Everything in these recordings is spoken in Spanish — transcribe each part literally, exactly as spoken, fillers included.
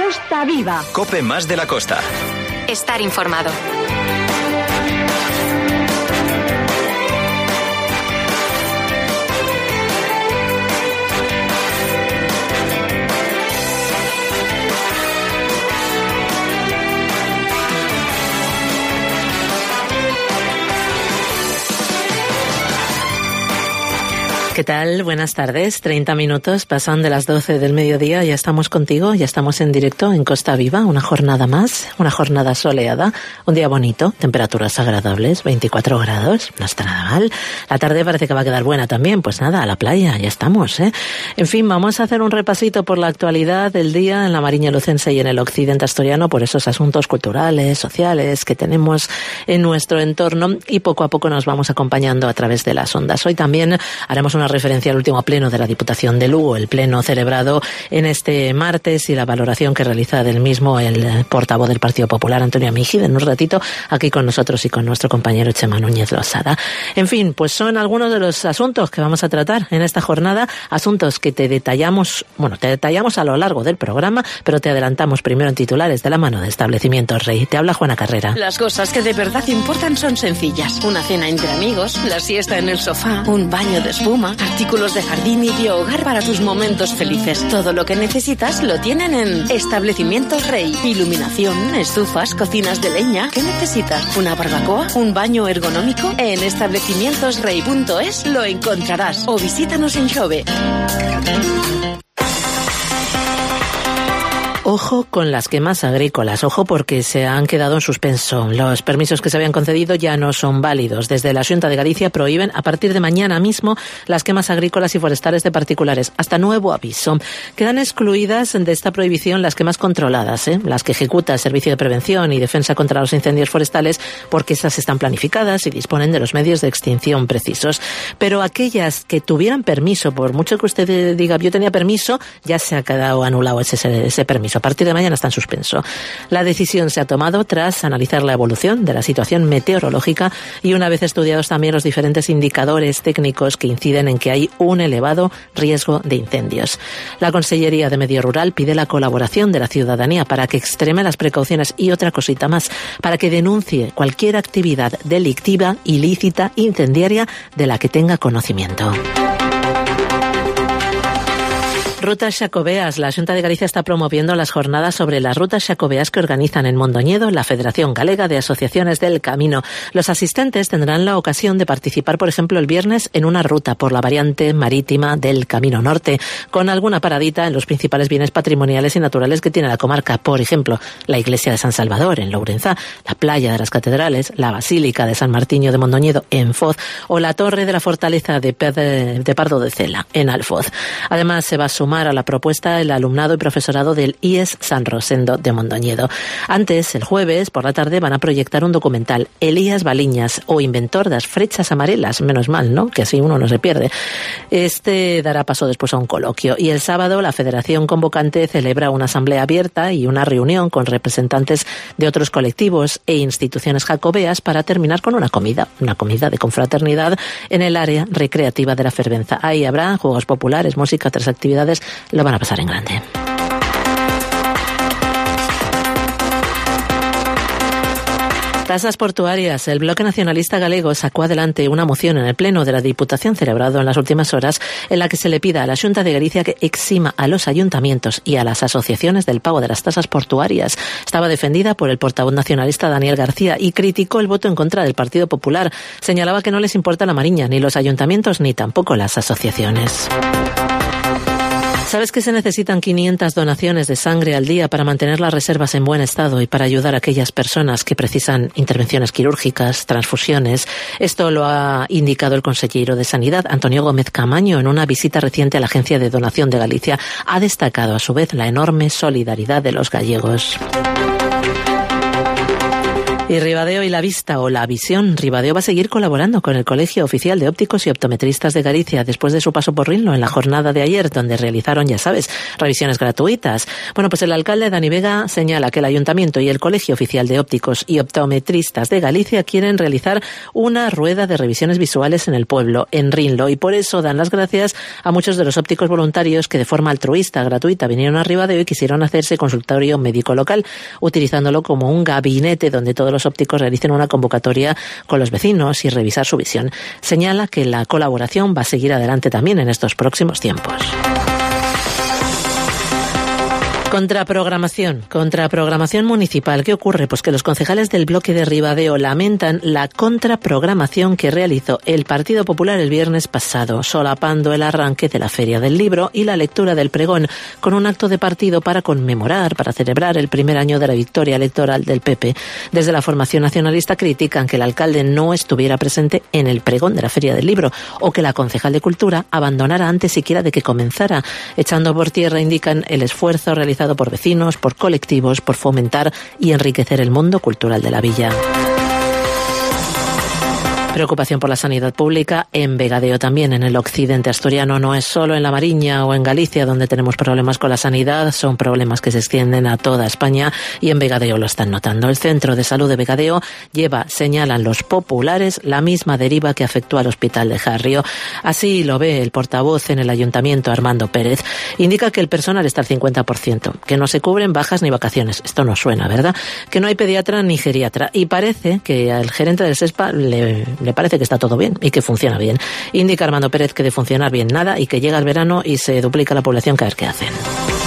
Costa Viva. COPE más de la costa. Estar informado. ¿Qué tal? Buenas tardes. treinta minutos pasan de las doce del mediodía. Ya estamos contigo, ya estamos en directo en Costa Viva. Una jornada más, una jornada soleada, un día bonito, temperaturas agradables, veinticuatro grados, no está nada mal. La tarde parece que va a quedar buena también. Pues nada, a la playa, ya estamos, ¿eh? En fin, vamos a hacer un repasito por la actualidad del día en la Mariña Lucense y en el occidente asturiano por esos asuntos culturales, sociales que tenemos en nuestro entorno y poco a poco nos vamos acompañando a través de las ondas. Hoy también haremos una referencia al último pleno de la Diputación de Lugo, el pleno celebrado en este martes y la valoración que realiza del mismo el portavoz del Partido Popular, Antonio Migid, en un ratito aquí con nosotros y con nuestro compañero Chema Núñez Losada. En fin, pues son algunos de los asuntos que vamos a tratar en esta jornada, asuntos que te detallamos, bueno, te detallamos a lo largo del programa, pero te adelantamos primero en titulares de la mano de Establecimientos Rey. Te habla Juana Carrera. Las cosas que de verdad importan son sencillas. Una cena entre amigos, la siesta en el sofá, un baño de espuma, artículos de jardín y de hogar para tus momentos felices. Todo lo que necesitas lo tienen en Establecimientos Rey. Iluminación, estufas, cocinas de leña. ¿Qué necesitas? ¿Una barbacoa? ¿Un baño ergonómico? En establecimientos rey punto es lo encontrarás. O visítanos en Xove. Ojo con las quemas agrícolas, ojo porque se han quedado en suspenso. Los permisos que se habían concedido ya no son válidos. Desde la Xunta de Galicia prohíben a partir de mañana mismo las quemas agrícolas y forestales de particulares, hasta nuevo aviso. Quedan excluidas de esta prohibición las quemas controladas, ¿eh? las que ejecuta el Servicio de Prevención y Defensa contra los Incendios Forestales, porque esas están planificadas y disponen de los medios de extinción precisos. Pero aquellas que tuvieran permiso, por mucho que usted diga yo tenía permiso, ya se ha quedado anulado ese, ese permiso. A partir de mañana está en suspenso. La decisión se ha tomado tras analizar la evolución de la situación meteorológica y una vez estudiados también los diferentes indicadores técnicos que inciden en que hay un elevado riesgo de incendios. La Consellería de Medio Rural pide la colaboración de la ciudadanía para que extreme las precauciones y otra cosita más, para que denuncie cualquier actividad delictiva, ilícita, incendiaria de la que tenga conocimiento. Rutas xacobeas. La Xunta de Galicia está promoviendo las jornadas sobre las rutas xacobeas que organizan en Mondoñedo la Federación Galega de Asociaciones del Camino. Los asistentes tendrán la ocasión de participar, por ejemplo, el viernes en una ruta por la variante marítima del Camino Norte, con alguna paradita en los principales bienes patrimoniales y naturales que tiene la comarca. Por ejemplo, la Iglesia de San Salvador en Lourenzá, la Playa de las Catedrales, la Basílica de San Martiño de Mondoñedo en Foz o la Torre de la Fortaleza de, Pedre, de Pardo de Cela en Alfoz. Además, se va a sumar a la propuesta el alumnado y profesorado del I E S San Rosendo de Mondoñedo. Antes, el jueves por la tarde, van a proyectar un documental, Elías Baliñas, o inventor das frechas amarelas, menos mal, ¿no?, que así uno no se pierde. Este dará paso después a un coloquio. Y el sábado, la Federación Convocante celebra una asamblea abierta y una reunión con representantes de otros colectivos e instituciones jacobeas para terminar con una comida, una comida de confraternidad en el área recreativa de la Fervenza. Ahí habrá juegos populares, música, otras actividades. Lo van a pasar en grande. Tasas portuarias. El Bloque Nacionalista Galego sacó adelante una moción en el Pleno de la Diputación celebrado en las últimas horas en la que se le pida a la Xunta de Galicia que exima a los ayuntamientos y a las asociaciones del pago de las tasas portuarias. Estaba defendida por el portavoz nacionalista Daniel García y criticó el voto en contra del Partido Popular. Señalaba que no les importa la Mariña, ni los ayuntamientos, ni tampoco las asociaciones. ¿Sabes que se necesitan quinientas donaciones de sangre al día para mantener las reservas en buen estado y para ayudar a aquellas personas que precisan intervenciones quirúrgicas, transfusiones? Esto lo ha indicado el consejero de Sanidad, Antonio Gómez Camaño, en una visita reciente a la Agencia de Donación de Galicia. Ha destacado a su vez la enorme solidaridad de los gallegos. Y Ribadeo y la Vista o la Visión. Ribadeo va a seguir colaborando con el Colegio Oficial de Ópticos y Optometristas de Galicia después de su paso por Rinlo en la jornada de ayer, donde realizaron, ya sabes, revisiones gratuitas. Bueno, pues el alcalde Dani Vega señala que el Ayuntamiento y el Colegio Oficial de Ópticos y Optometristas de Galicia quieren realizar una rueda de revisiones visuales en el pueblo, en Rinlo, y por eso dan las gracias a muchos de los ópticos voluntarios que de forma altruista, gratuita, vinieron a Ribadeo y quisieron hacerse consultorio médico local, utilizándolo como un gabinete donde todos los ópticos realicen una convocatoria con los vecinos y revisar su visión. Señala que la colaboración va a seguir adelante también en estos próximos tiempos. Contraprogramación, contraprogramación municipal. ¿Qué ocurre? Pues que los concejales del bloque de Ribadeo lamentan la contraprogramación que realizó el Partido Popular el viernes pasado, solapando el arranque de la Feria del Libro y la lectura del pregón, con un acto de partido para conmemorar, para celebrar el primer año de la victoria electoral del P P. Desde la formación nacionalista critican que el alcalde no estuviera presente en el pregón de la Feria del Libro o que la concejal de Cultura abandonara antes siquiera de que comenzara, echando por tierra, indican, el esfuerzo realizado por vecinos, por colectivos, por fomentar y enriquecer el mundo cultural de la villa. Preocupación por la sanidad pública en Vegadeo también, en el occidente asturiano. No es solo en La Mariña o en Galicia donde tenemos problemas con la sanidad, son problemas que se extienden a toda España y en Vegadeo lo están notando. El Centro de Salud de Vegadeo lleva, señalan los populares, la misma deriva que afectó al Hospital de Jarrio. Así lo ve el portavoz en el Ayuntamiento, Armando Pérez. Indica que el personal está al cincuenta por ciento, que no se cubren bajas ni vacaciones. Esto no suena, ¿verdad? Que no hay pediatra ni geriatra. Y parece que al gerente del SESPA le... le parece que está todo bien y que funciona bien. Indica Armando Pérez que de funcionar bien nada y que llega el verano y se duplica la población, que a ver qué hacen.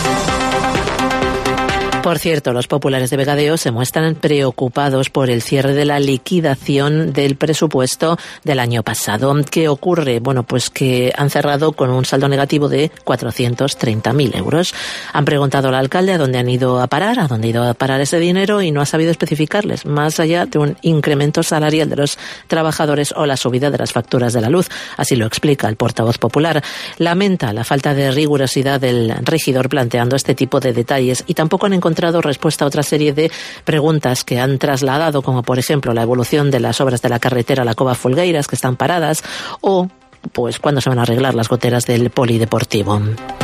Por cierto, los populares de Vegadeo se muestran preocupados por el cierre de la liquidación del presupuesto del año pasado. ¿Qué ocurre? Bueno, pues que han cerrado con un saldo negativo de cuatrocientos treinta mil euros. Han preguntado al alcalde a dónde han ido a parar, a dónde ha ido a parar ese dinero y no ha sabido especificarles, más allá de un incremento salarial de los trabajadores o la subida de las facturas de la luz. Así lo explica el portavoz popular. Lamenta la falta de rigurosidad del regidor planteando este tipo de detalles y tampoco han encontrado respuesta a otra serie de preguntas que han trasladado, como por ejemplo la evolución de las obras de la carretera La Cova Folgueiras, que están paradas, o pues cuándo se van a arreglar las goteras del polideportivo.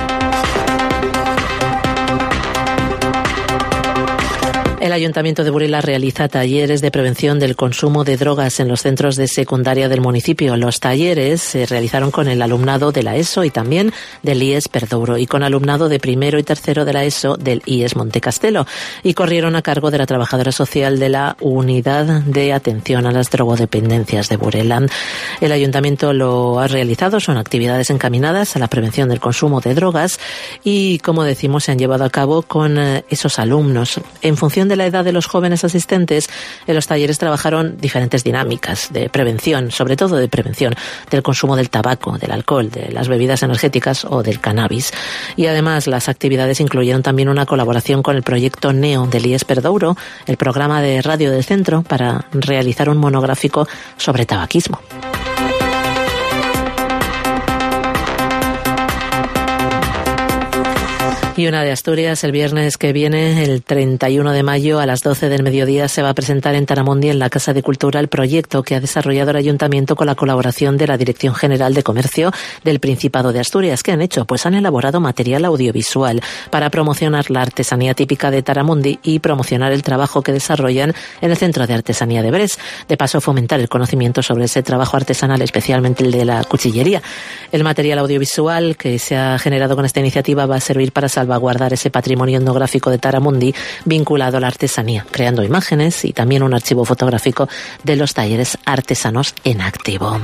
El Ayuntamiento de Burela realiza talleres de prevención del consumo de drogas en los centros de secundaria del municipio. Los talleres se realizaron con el alumnado de la ESO y también del I E S Perdouro y con alumnado de primero y tercero de la ESO del I E S Montecastelo y corrieron a cargo de la trabajadora social de la Unidad de Atención a las Drogodependencias de Burela. El Ayuntamiento lo ha realizado, son actividades encaminadas a la prevención del consumo de drogas y, como decimos, se han llevado a cabo con esos alumnos. En función de la edad de los jóvenes asistentes, en los talleres trabajaron diferentes dinámicas de prevención, sobre todo de prevención del consumo del tabaco, del alcohol, de las bebidas energéticas o del cannabis. Y además las actividades incluyeron también una colaboración con el proyecto NEO del I E S Perdouro, el programa de radio del centro, para realizar un monográfico sobre tabaquismo. Y una de Asturias, el viernes que viene, el treinta y uno de mayo, a las doce del mediodía, se va a presentar en Taramundi, en la Casa de Cultura, el proyecto que ha desarrollado el Ayuntamiento con la colaboración de la Dirección General de Comercio del Principado de Asturias. ¿Qué han hecho? Pues han elaborado material audiovisual para promocionar la artesanía típica de Taramundi y promocionar el trabajo que desarrollan en el Centro de Artesanía de Brés. De paso, fomentar el conocimiento sobre ese trabajo artesanal, especialmente el de la cuchillería. El material audiovisual que se ha generado con esta iniciativa va a servir para salvaguardar ese patrimonio etnográfico de Taramundi vinculado a la artesanía, creando imágenes y también un archivo fotográfico de los talleres artesanos en activo.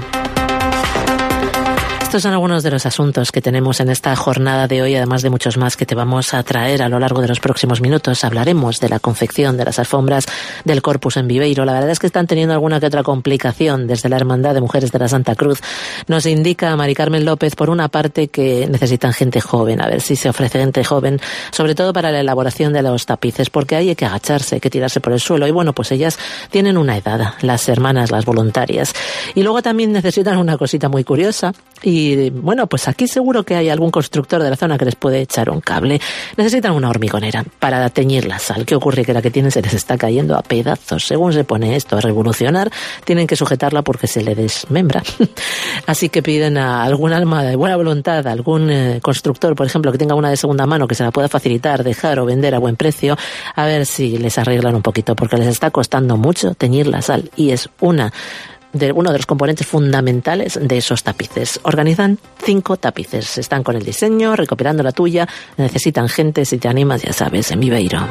Estos son algunos de los asuntos que tenemos en esta jornada de hoy, además de muchos más que te vamos a traer a lo largo de los próximos minutos. Hablaremos de la confección de las alfombras del Corpus en Viveiro. La verdad es que están teniendo alguna que otra complicación desde la Hermandad de Mujeres de la Santa Cruz. Nos indica Mari Carmen López, por una parte, que necesitan gente joven, a ver si se ofrece gente joven, sobre todo para la elaboración de los tapices, porque ahí hay que agacharse, hay que tirarse por el suelo. Y bueno, pues ellas tienen una edad, las hermanas, las voluntarias. Y luego también necesitan una cosita muy curiosa, y y bueno, pues aquí seguro que hay algún constructor de la zona que les puede echar un cable. Necesitan una hormigonera para teñir la sal. ¿Qué ocurre? Que la que tienen se les está cayendo a pedazos. Según se pone esto a revolucionar, tienen que sujetarla porque se le desmembra. Así que piden a algún alma de buena voluntad, a algún eh, constructor, por ejemplo, que tenga una de segunda mano que se la pueda facilitar, dejar o vender a buen precio, a ver si les arreglan un poquito, porque les está costando mucho teñir la sal y es una de uno de los componentes fundamentales de esos tapices. Organizan cinco tapices, están con el diseño, recopilando la tuya, necesitan gente, si te animas, ya sabes, en Viveiro.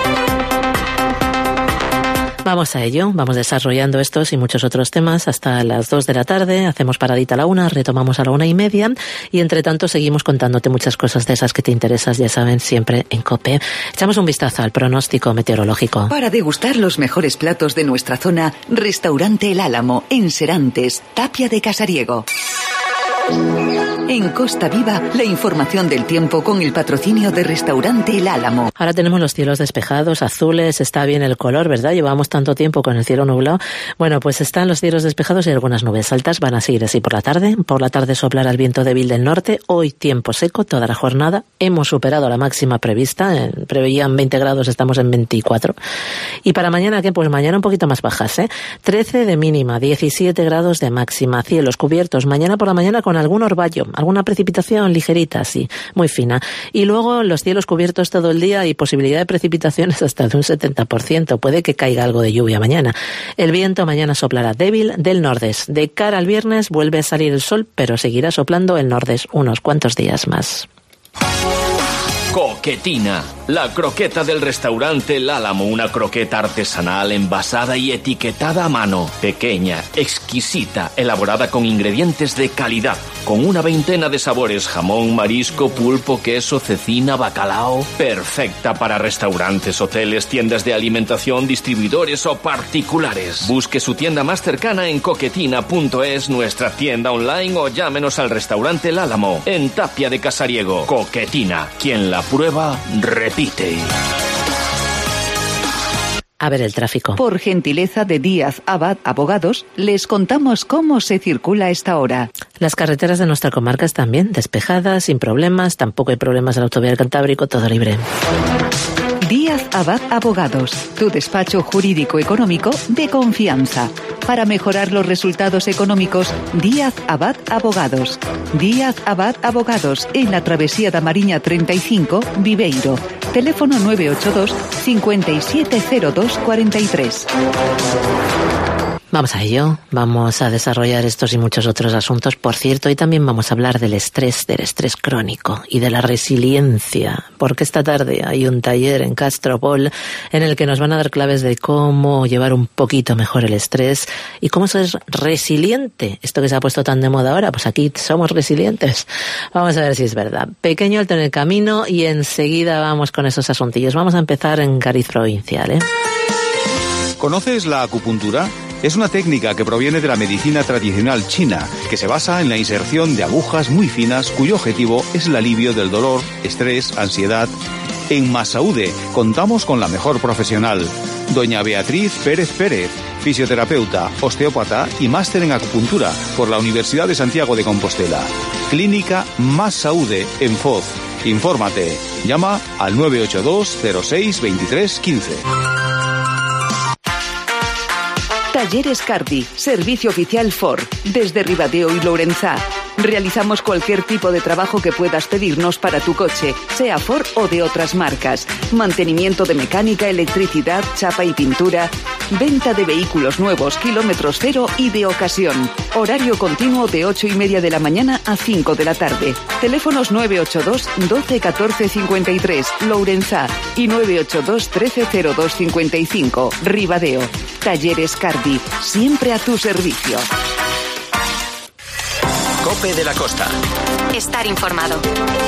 Vamos a ello, vamos desarrollando estos y muchos otros temas hasta las dos de la tarde, hacemos paradita a la una, retomamos a la una y media y entre tanto seguimos contándote muchas cosas de esas que te interesas, ya saben, siempre en COPE. Echamos un vistazo al pronóstico meteorológico. Para degustar los mejores platos de nuestra zona, Restaurante El Álamo, en Serantes, Tapia de Casariego. En Costa Viva, la información del tiempo con el patrocinio de Restaurante El Álamo. Ahora tenemos los cielos despejados, azules, está bien el color, ¿verdad? Llevamos tanto tiempo con el cielo nublado. Bueno, pues están los cielos despejados y algunas nubes altas, van a seguir así por la tarde. Por la tarde soplará el viento débil del norte, hoy tiempo seco toda la jornada. Hemos superado la máxima prevista, preveían veinte grados, estamos en veinticuatro. Y para mañana, ¿qué? Pues mañana un poquito más bajas, ¿eh? trece de mínima, diecisiete grados de máxima, cielos cubiertos. Mañana por la mañana con algún orvallo, alguna precipitación ligerita, sí, muy fina. Y luego los cielos cubiertos todo el día y posibilidad de precipitaciones hasta de un setenta por ciento. Puede que caiga algo de lluvia mañana. El viento mañana soplará débil del nordés. De cara al viernes vuelve a salir el sol, pero seguirá soplando el nordés unos cuantos días más. Coquetina, la croqueta del restaurante El Álamo, una croqueta artesanal envasada y etiquetada a mano, pequeña, exquisita, elaborada con ingredientes de calidad, con una veintena de sabores, jamón, marisco, pulpo, queso, cecina, bacalao, perfecta para restaurantes, hoteles, tiendas de alimentación, distribuidores o particulares. Busque su tienda más cercana en coquetina punto es, nuestra tienda online o llámenos al restaurante El Álamo, en Tapia de Casariego. Coquetina, quien la prueba, repite. A ver el tráfico. Por gentileza de Díaz Abad Abogados, les contamos cómo se circula a esta hora. Las carreteras de nuestra comarca están bien, despejadas, sin problemas, tampoco hay problemas en la autovía del Cantábrico, todo libre. Díaz Abad Abogados, tu despacho jurídico económico de confianza. Para mejorar los resultados económicos, Díaz Abad Abogados. Díaz Abad Abogados, en la Travesía da Mariña treinta y cinco, Viveiro. Teléfono nueve ocho dos, cinco siete cero dos cuatro tres. Vamos a ello, vamos a desarrollar estos y muchos otros asuntos. Por cierto, y también vamos a hablar del estrés, del estrés crónico y de la resiliencia, porque esta tarde hay un taller en Castropol en el que nos van a dar claves de cómo llevar un poquito mejor el estrés y cómo ser resiliente. Esto que se ha puesto tan de moda ahora, pues aquí somos resilientes. Vamos a ver si es verdad. Pequeño alto en el camino y enseguida vamos con esos asuntillos. Vamos a empezar en Cádiz provincial, ¿eh? ¿Conoces la acupuntura? Es una técnica que proviene de la medicina tradicional china, que se basa en la inserción de agujas muy finas cuyo objetivo es el alivio del dolor, estrés, ansiedad. En Massaúde contamos con la mejor profesional, doña Beatriz Pérez Pérez, fisioterapeuta, osteópata y máster en acupuntura por la Universidad de Santiago de Compostela. Clínica Massaúde en Foz. Infórmate. Llama al nueve ocho dos cero seis veintitrés quince. Talleres Cardi, servicio oficial Ford, desde Ribadeo y Lourenzá. Realizamos cualquier tipo de trabajo que puedas pedirnos para tu coche, sea Ford o de otras marcas. Mantenimiento de mecánica, electricidad, chapa y pintura. Venta de vehículos nuevos, kilómetros cero y de ocasión. Horario continuo de ocho y media de la mañana a cinco de la tarde. Teléfonos nueve ocho dos, doce, catorce, cincuenta y tres, Lourenzá y nueve ocho dos, trece, cero dos, cincuenta y cinco, Ribadeo. Talleres Cardi, siempre a tu servicio. Cope de la Costa. Estar informado.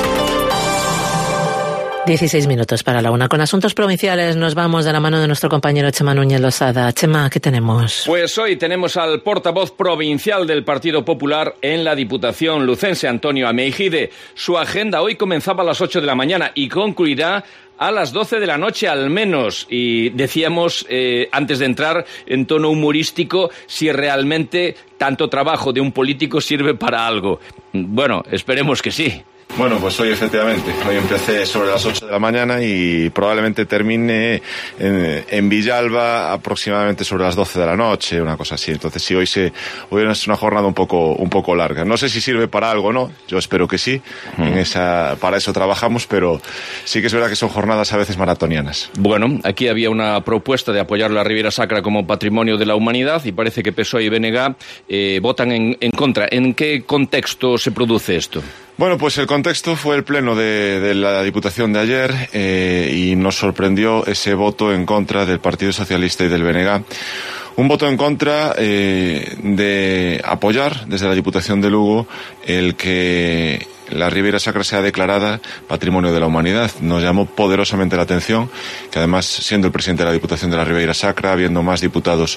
dieciséis minutos para la una. Con asuntos provinciales nos vamos de la mano de nuestro compañero Chema Núñez Losada. Chema, ¿qué tenemos? Pues hoy tenemos al portavoz provincial del Partido Popular en la Diputación lucense, Antonio Ameijide. Su agenda hoy comenzaba a las ocho de la mañana y concluirá a las doce de la noche al menos. Y decíamos, eh, antes de entrar, en tono humorístico, si realmente tanto trabajo de un político sirve para algo. Bueno, esperemos que sí. Bueno, pues hoy efectivamente, hoy empecé sobre las ocho de la mañana y probablemente termine en, en Villalba aproximadamente sobre las doce de la noche, una cosa así. Entonces sí, hoy se hoy es una jornada un poco un poco larga. No sé si sirve para algo o no, yo espero que sí, mm. en esa, para eso trabajamos, pero sí que es verdad que son jornadas a veces maratonianas. Bueno, aquí había una propuesta de apoyar la Ribeira Sacra como patrimonio de la humanidad y parece que P S O E y B N G eh, votan en, en contra. ¿En qué contexto se produce esto? Bueno, pues el contexto fue el pleno de, de la Diputación de ayer eh, y nos sorprendió ese voto en contra del Partido Socialista y del B N G. Un voto en contra eh, de apoyar desde la Diputación de Lugo el que la Ribeira Sacra sea declarada Patrimonio de la Humanidad. Nos llamó poderosamente la atención que además, siendo el presidente de la Diputación de la Ribeira Sacra, habiendo más diputados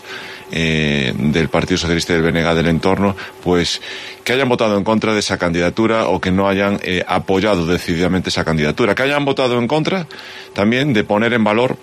eh, del Partido Socialista y del B N G del entorno, pues que hayan votado en contra de esa candidatura o que no hayan eh, apoyado decididamente esa candidatura, que hayan votado en contra también de poner en valor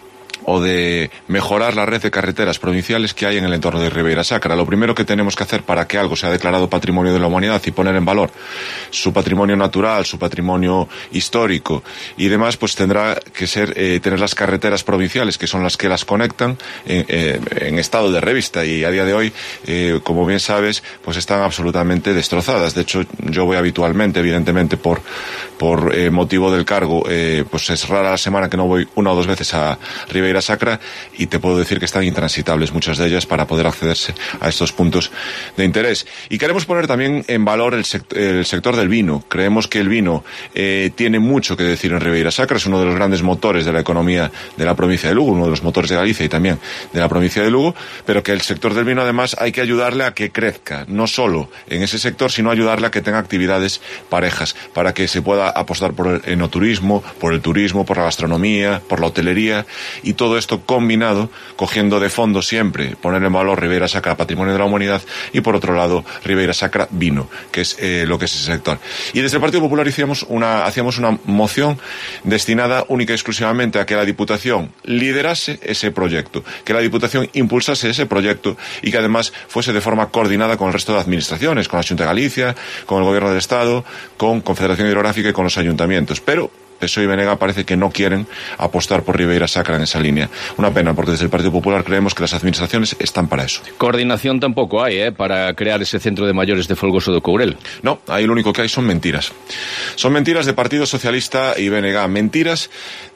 o de mejorar la red de carreteras provinciales que hay en el entorno de Ribeira Sacra. Lo primero que tenemos que hacer para que algo sea declarado Patrimonio de la Humanidad y poner en valor su patrimonio natural, su patrimonio histórico y demás, pues tendrá que ser eh, tener las carreteras provinciales, que son las que las conectan en, eh, en estado de revista, y a día de hoy, eh, como bien sabes, pues están absolutamente destrozadas. De hecho, yo voy habitualmente, evidentemente por por eh, motivo del cargo, eh, pues es rara la semana que no voy una o dos veces a Ribeira Sacra, y te puedo decir que están intransitables muchas de ellas para poder accederse a estos puntos de interés. Y queremos poner también en valor el, sect el sector del vino. Creemos que el vino eh, tiene mucho que decir en Ribeira Sacra, es uno de los grandes motores de la economía de la provincia de Lugo, uno de los motores de Galicia y también de la provincia de Lugo, pero que el sector del vino además hay que ayudarle a que crezca, no solo en ese sector, sino ayudarle a que tenga actividades parejas, para que se pueda apostar por el enoturismo, por el turismo, por la gastronomía, por la hotelería, y todo esto combinado, cogiendo de fondo siempre, poner en valor Ribeira Sacra, Patrimonio de la Humanidad, y por otro lado Ribeira Sacra, vino, que es eh, lo que es ese sector. Y desde el Partido Popular hicimos una, hacíamos una moción destinada única y exclusivamente a que la Diputación liderase ese proyecto, que la Diputación impulsase ese proyecto y que además fuese de forma coordinada con el resto de administraciones, con la Xunta de Galicia, con el Gobierno del Estado, con Confederación Hidrográfica y con los ayuntamientos. Pero P S O E y B N G parece que no quieren apostar por Ribeira Sacra en esa línea. Una pena, porque desde el Partido Popular creemos que las administraciones están para eso. Coordinación tampoco hay, ¿eh?, para crear ese centro de mayores de Folgoso de Courel. No, ahí lo único que hay son mentiras. Son mentiras de Partido Socialista y B N G. Mentiras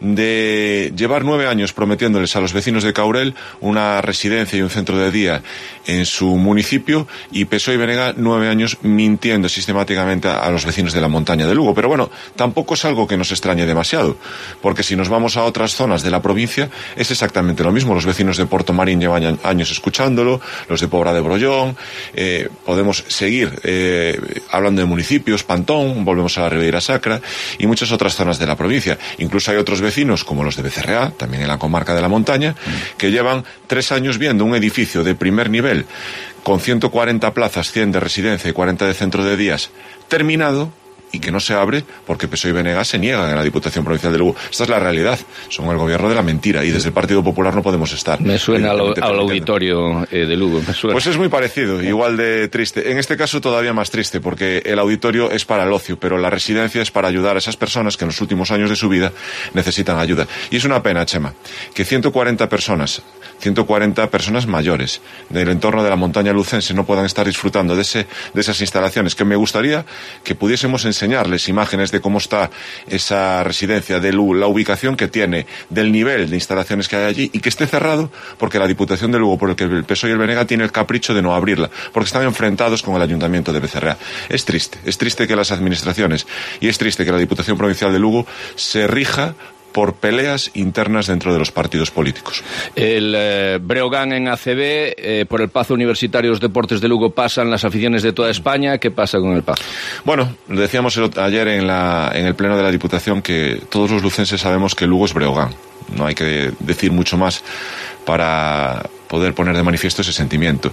de llevar nueve años prometiéndoles a los vecinos de Courel una residencia y un centro de día en su municipio, y P S O E y B N G nueve años mintiendo sistemáticamente a los vecinos de la montaña de Lugo. Pero bueno, tampoco es algo que nos extrañe demasiado, porque si nos vamos a otras zonas de la provincia es exactamente lo mismo. Los vecinos de Porto Marín llevan años escuchándolo, los de Pobra de Brollón, eh, podemos seguir eh, hablando de municipios, Pantón, volvemos a la Ribeira Sacra y muchas otras zonas de la provincia. Incluso hay otros vecinos como los de Becerreá, también en la comarca de la montaña, que llevan tres años viendo un edificio de primer nivel con ciento cuarenta plazas, cien de residencia y cuarenta de centro de días terminado, y que no se abre porque P S O E y B N G se niegan en la Diputación Provincial de Lugo. Esta es la realidad. Son el gobierno de la mentira, y desde el Partido Popular no podemos estar. Me suena al, al auditorio eh, de Lugo. Me suena. Pues es muy parecido, igual de triste. En este caso todavía más triste, porque el auditorio es para el ocio, pero la residencia es para ayudar a esas personas que en los últimos años de su vida necesitan ayuda. Y es una pena, Chema, que ciento cuarenta personas, ciento cuarenta personas mayores del entorno de la montaña lucense no puedan estar disfrutando de, ese, de esas instalaciones, que me gustaría que pudiésemos enseñar enseñarles imágenes de cómo está esa residencia, de la ubicación que tiene, del nivel de instalaciones que hay allí, y que esté cerrado porque la Diputación de Lugo, por el que el P S O E y el B N G tiene el capricho de no abrirla, porque están enfrentados con el Ayuntamiento de Becerreá. Es triste, es triste que las administraciones, y es triste que la Diputación Provincial de Lugo se rija por peleas internas dentro de los partidos políticos. El eh, Breogán en A C B, eh, por el Pazo Universitario, los deportes de Lugo pasan las aficiones de toda España. ¿Qué pasa con el Pazo? Bueno, decíamos el, ayer en, la, en el pleno de la Diputación que todos los lucenses sabemos que Lugo es Breogán. No hay que decir mucho más para, poder poner de manifiesto ese sentimiento.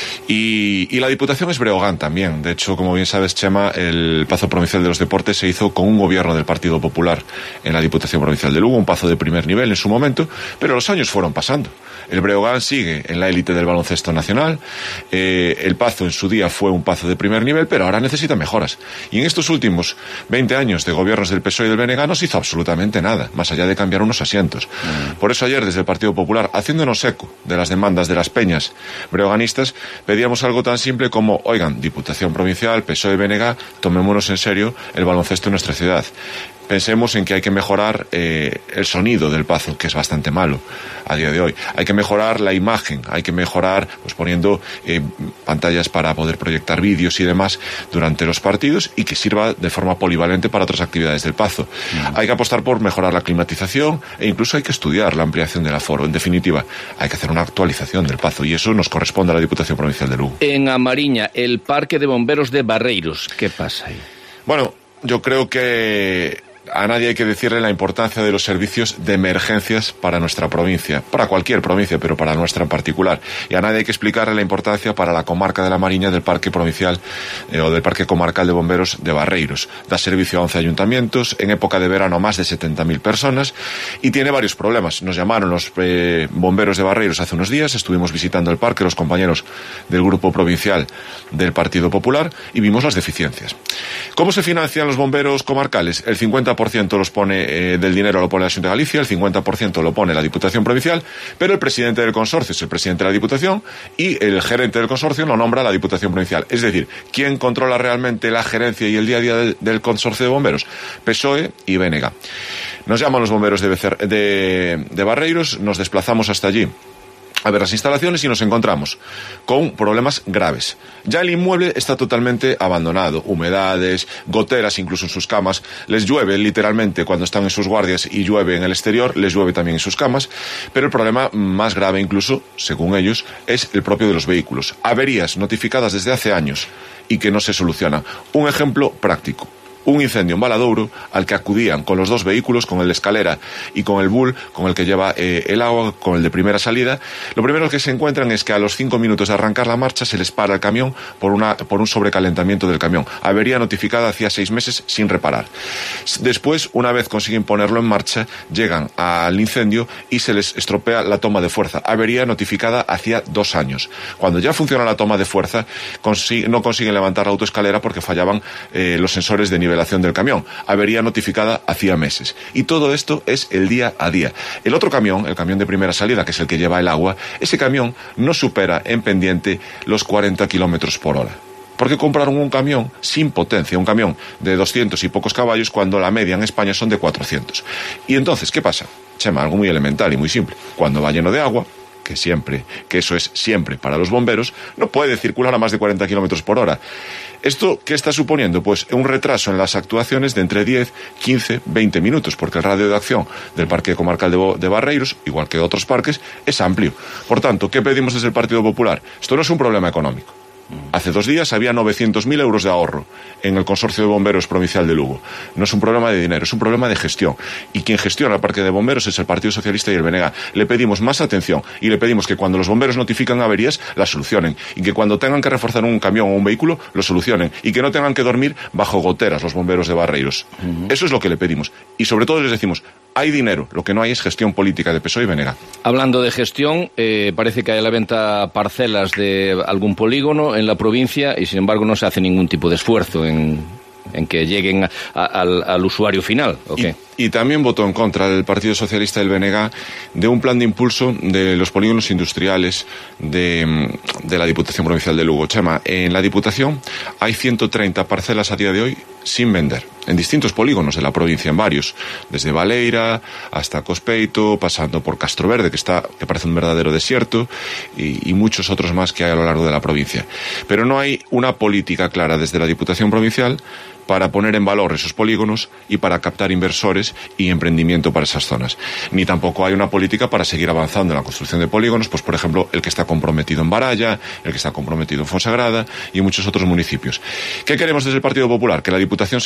Y, y la Diputación es Breogán también. De hecho, como bien sabes, Chema, el Pazo Provincial de los Deportes se hizo con un gobierno del Partido Popular en la Diputación Provincial de Lugo, un pazo de primer nivel en su momento, pero los años fueron pasando. El Breogán sigue en la élite del baloncesto nacional, eh, el Pazo en su día fue un pazo de primer nivel, pero ahora necesita mejoras. Y en estos últimos veinte años de gobiernos del P S O E y del B N G no se hizo absolutamente nada, más allá de cambiar unos asientos. Mm. Por eso ayer, desde el Partido Popular, haciéndonos eco de las demandas de las peñas breoganistas, pedíamos algo tan simple como, oigan, Diputación Provincial, P S O E y B N G, tomémonos en serio el baloncesto en nuestra ciudad. Pensemos en que hay que mejorar eh, el sonido del Pazo, que es bastante malo a día de hoy. Hay que mejorar la imagen, hay que mejorar, pues poniendo eh, pantallas para poder proyectar vídeos y demás durante los partidos y que sirva de forma polivalente para otras actividades del Pazo. Mm. Hay que apostar por mejorar la climatización e incluso hay que estudiar la ampliación del aforo. En definitiva, hay que hacer una actualización del Pazo y eso nos corresponde a la Diputación Provincial de Lugo. En A Mariña, el Parque de Bomberos de Barreiros, ¿qué pasa ahí? Bueno, yo creo que a nadie hay que decirle la importancia de los servicios de emergencias para nuestra provincia, para cualquier provincia, pero para nuestra en particular. Y a nadie hay que explicarle la importancia para la comarca de la Mariña del Parque Provincial eh, o del Parque Comarcal de Bomberos de Barreiros. Da servicio a once ayuntamientos, en época de verano más de setenta mil personas y tiene varios problemas. Nos llamaron los eh, bomberos de Barreiros hace unos días, estuvimos visitando el parque, los compañeros del Grupo Provincial del Partido Popular y vimos las deficiencias. ¿Cómo se financian los bomberos comarcales? El cincuenta por ciento los pone, eh, del dinero lo pone la Xunta de Galicia, el cincuenta por ciento lo pone la Diputación Provincial, pero el presidente del consorcio es el presidente de la Diputación y el gerente del consorcio lo nombra la Diputación Provincial. Es decir, ¿quién controla realmente la gerencia y el día a día del, del consorcio de bomberos? P S O E y B N G. Nos llaman los bomberos de, Becer, de, de Barreiros, nos desplazamos hasta allí a ver las instalaciones y nos encontramos con problemas graves. Ya el inmueble está totalmente abandonado, humedades, goteras incluso en sus camas, les llueve literalmente cuando están en sus guardias y llueve en el exterior, les llueve también en sus camas, pero el problema más grave incluso, según ellos, es el propio de los vehículos. Averías notificadas desde hace años y que no se solucionan. Un ejemplo práctico. Un incendio en Valadouro al que acudían con los dos vehículos, con el de escalera y con el bull, con el que lleva eh, el agua, con el de primera salida. Lo primero que se encuentran es que a los cinco minutos de arrancar la marcha se les para el camión por, una, por un sobrecalentamiento del camión. Avería notificada hacía seis meses sin reparar. Después, una vez consiguen ponerlo en marcha, llegan al incendio y se les estropea la toma de fuerza. Avería notificada hacía dos años. Cuando ya funciona la toma de fuerza, consi- no consiguen levantar la autoescalera porque fallaban eh, los sensores de nivel del camión. Avería notificada hacía meses. Y todo esto es el día a día. El otro camión, el camión de primera salida, que es el que lleva el agua, ese camión no supera en pendiente los cuarenta kilómetros por hora. Porque compraron un camión sin potencia, un camión de doscientos y pocos caballos, cuando la media en España son de cuatrocientos. Y entonces, ¿qué pasa? Chema, algo muy elemental y muy simple. Cuando va lleno de agua, que siempre, que eso es siempre para los bomberos, no puede circular a más de cuarenta kilómetros por hora. ¿Esto qué está suponiendo? Pues un retraso en las actuaciones de entre diez, quince, veinte minutos, porque el radio de acción del Parque Comarcal de, de Barreiros, igual que otros parques, es amplio. Por tanto, ¿qué pedimos desde el Partido Popular? Esto no es un problema económico. Hace dos días había novecientos mil euros de ahorro en el Consorcio de Bomberos Provincial de Lugo. No es un problema de dinero, es un problema de gestión. Y quien gestiona el Parque de Bomberos es el Partido Socialista y el B N G. Le pedimos más atención y le pedimos que cuando los bomberos notifican averías, las solucionen. Y que cuando tengan que reforzar un camión o un vehículo, lo solucionen. Y que no tengan que dormir bajo goteras los bomberos de Barreiros. Uh-huh. Eso es lo que le pedimos. Y sobre todo les decimos, hay dinero, lo que no hay es gestión política de P S O E y B N G. Hablando de gestión, eh, parece que hay a la venta parcelas de algún polígono en la provincia y sin embargo no se hace ningún tipo de esfuerzo en, en que lleguen a, a, al, al usuario final. ¿Okay? Y, y también votó en contra el Partido Socialista y el B N G de un plan de impulso de los polígonos industriales de, de la Diputación Provincial de Lugo. Chema, en la Diputación hay ciento treinta parcelas a día de hoy sin vender, en distintos polígonos de la provincia, en varios, desde Valeira hasta Cospeito, pasando por Castroverde, que está, que parece un verdadero desierto, y, y muchos otros más que hay a lo largo de la provincia. Pero no hay una política clara desde la Diputación Provincial para poner en valor esos polígonos y para captar inversores y emprendimiento para esas zonas. Ni tampoco hay una política para seguir avanzando en la construcción de polígonos, pues por ejemplo el que está comprometido en Baralla, el que está comprometido en Fonsagrada y en muchos otros municipios. ¿Qué queremos desde el Partido Popular? Que la Diputación se tome en serio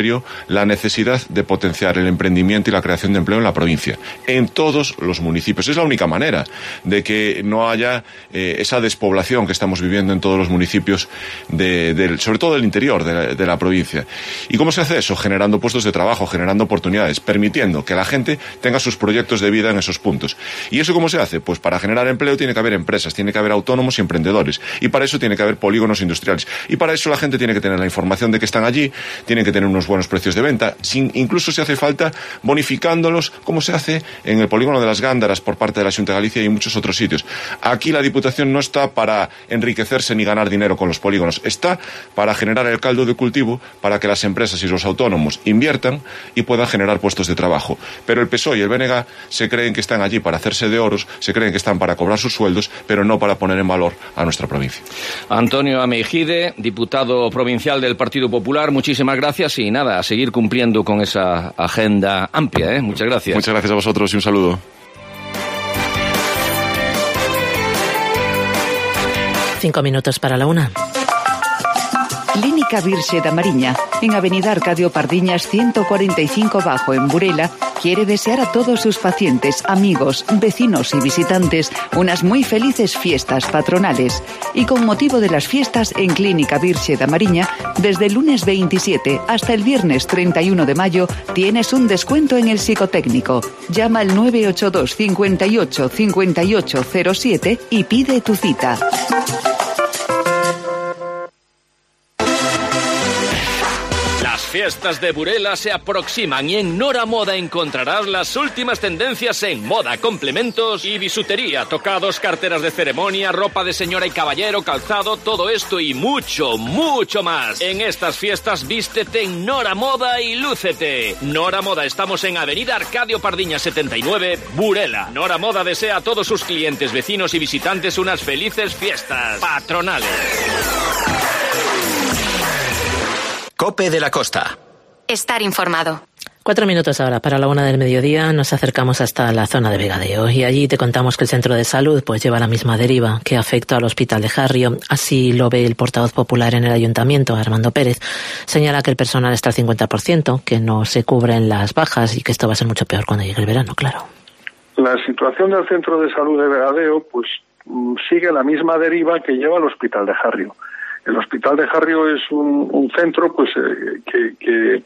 serio la necesidad de potenciar el emprendimiento y la creación de empleo en la provincia, en todos los municipios. Es la única manera de que no haya eh, esa despoblación que estamos viviendo en todos los municipios, de, de, sobre todo del interior de la, de la provincia. ¿Y cómo se hace eso? Generando puestos de trabajo, generando oportunidades, permitiendo que la gente tenga sus proyectos de vida en esos puntos. ¿Y eso cómo se hace? Pues para generar empleo tiene que haber empresas, tiene que haber autónomos y emprendedores, y para eso tiene que haber polígonos industriales, y para eso la gente tiene que tener la información de que están allí, tienen que tener unos buenos precios de venta, sin, incluso si hace falta bonificándolos, como se hace en el polígono de las Gándaras por parte de la Xunta de Galicia y en muchos otros sitios. Aquí la Diputación no está para enriquecerse ni ganar dinero con los polígonos, está para generar el caldo de cultivo para que las empresas y los autónomos inviertan y puedan generar puestos de trabajo. Pero el P S O E y el B N G se creen que están allí para hacerse de oros, se creen que están para cobrar sus sueldos, pero no para poner en valor a nuestra provincia. Antonio Ameijide, diputado provincial del Partido Popular, muchísimas gracias y nada, a seguir cumpliendo con esa agenda amplia, ¿eh? Muchas gracias. Muchas gracias a vosotros y un saludo. Cinco minutos para la una. Clínica Virxe da Mariña, en Avenida Arcadio Pardiñas ciento cuarenta y cinco Bajo, en Burela, quiere desear a todos sus pacientes, amigos, vecinos y visitantes unas muy felices fiestas patronales. Y con motivo de las fiestas en Clínica Virxe da Mariña, desde el lunes veintisiete hasta el viernes treinta y uno de mayo, tienes un descuento en el psicotécnico. Llama al nueve ocho dos, cincuenta y ocho, cincuenta y ocho cero siete y pide tu cita. Las fiestas de Burela se aproximan y en Nora Moda encontrarás las últimas tendencias en moda, complementos y bisutería, tocados, carteras de ceremonia, ropa de señora y caballero, calzado, todo esto y mucho, mucho más. En estas fiestas vístete en Nora Moda y lúcete. Nora Moda, estamos en Avenida Arcadio Pardiñas setenta y nueve, Burela. Nora Moda desea a todos sus clientes, vecinos y visitantes unas felices fiestas patronales. COPE de la Costa. Estar informado. Cuatro minutos ahora para la una del mediodía. Nos acercamos hasta la zona de Vegadeo y allí te contamos que el centro de salud pues lleva la misma deriva que afecta al hospital de Jarrio. Así lo ve el portavoz popular en el ayuntamiento, Armando Pérez. Señala que el personal está al cincuenta por ciento, que no se cubren las bajas y que esto va a ser mucho peor cuando llegue el verano, claro. La situación del centro de salud de Vegadeo pues sigue la misma deriva que lleva el hospital de Jarrio. El Hospital de Jarrio es un, un centro pues eh, que, que,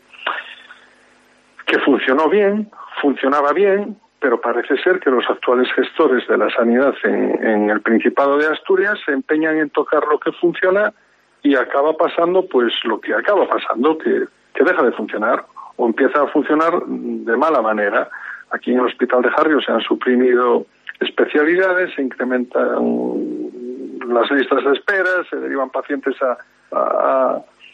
que funcionó bien, funcionaba bien, pero parece ser que los actuales gestores de la sanidad en, en el Principado de Asturias se empeñan en tocar lo que funciona y acaba pasando pues lo que acaba pasando, que, que deja de funcionar o empieza a funcionar de mala manera. Aquí en el Hospital de Jarrio se han suprimido especialidades, se incrementan las listas de espera, se derivan pacientes a, a,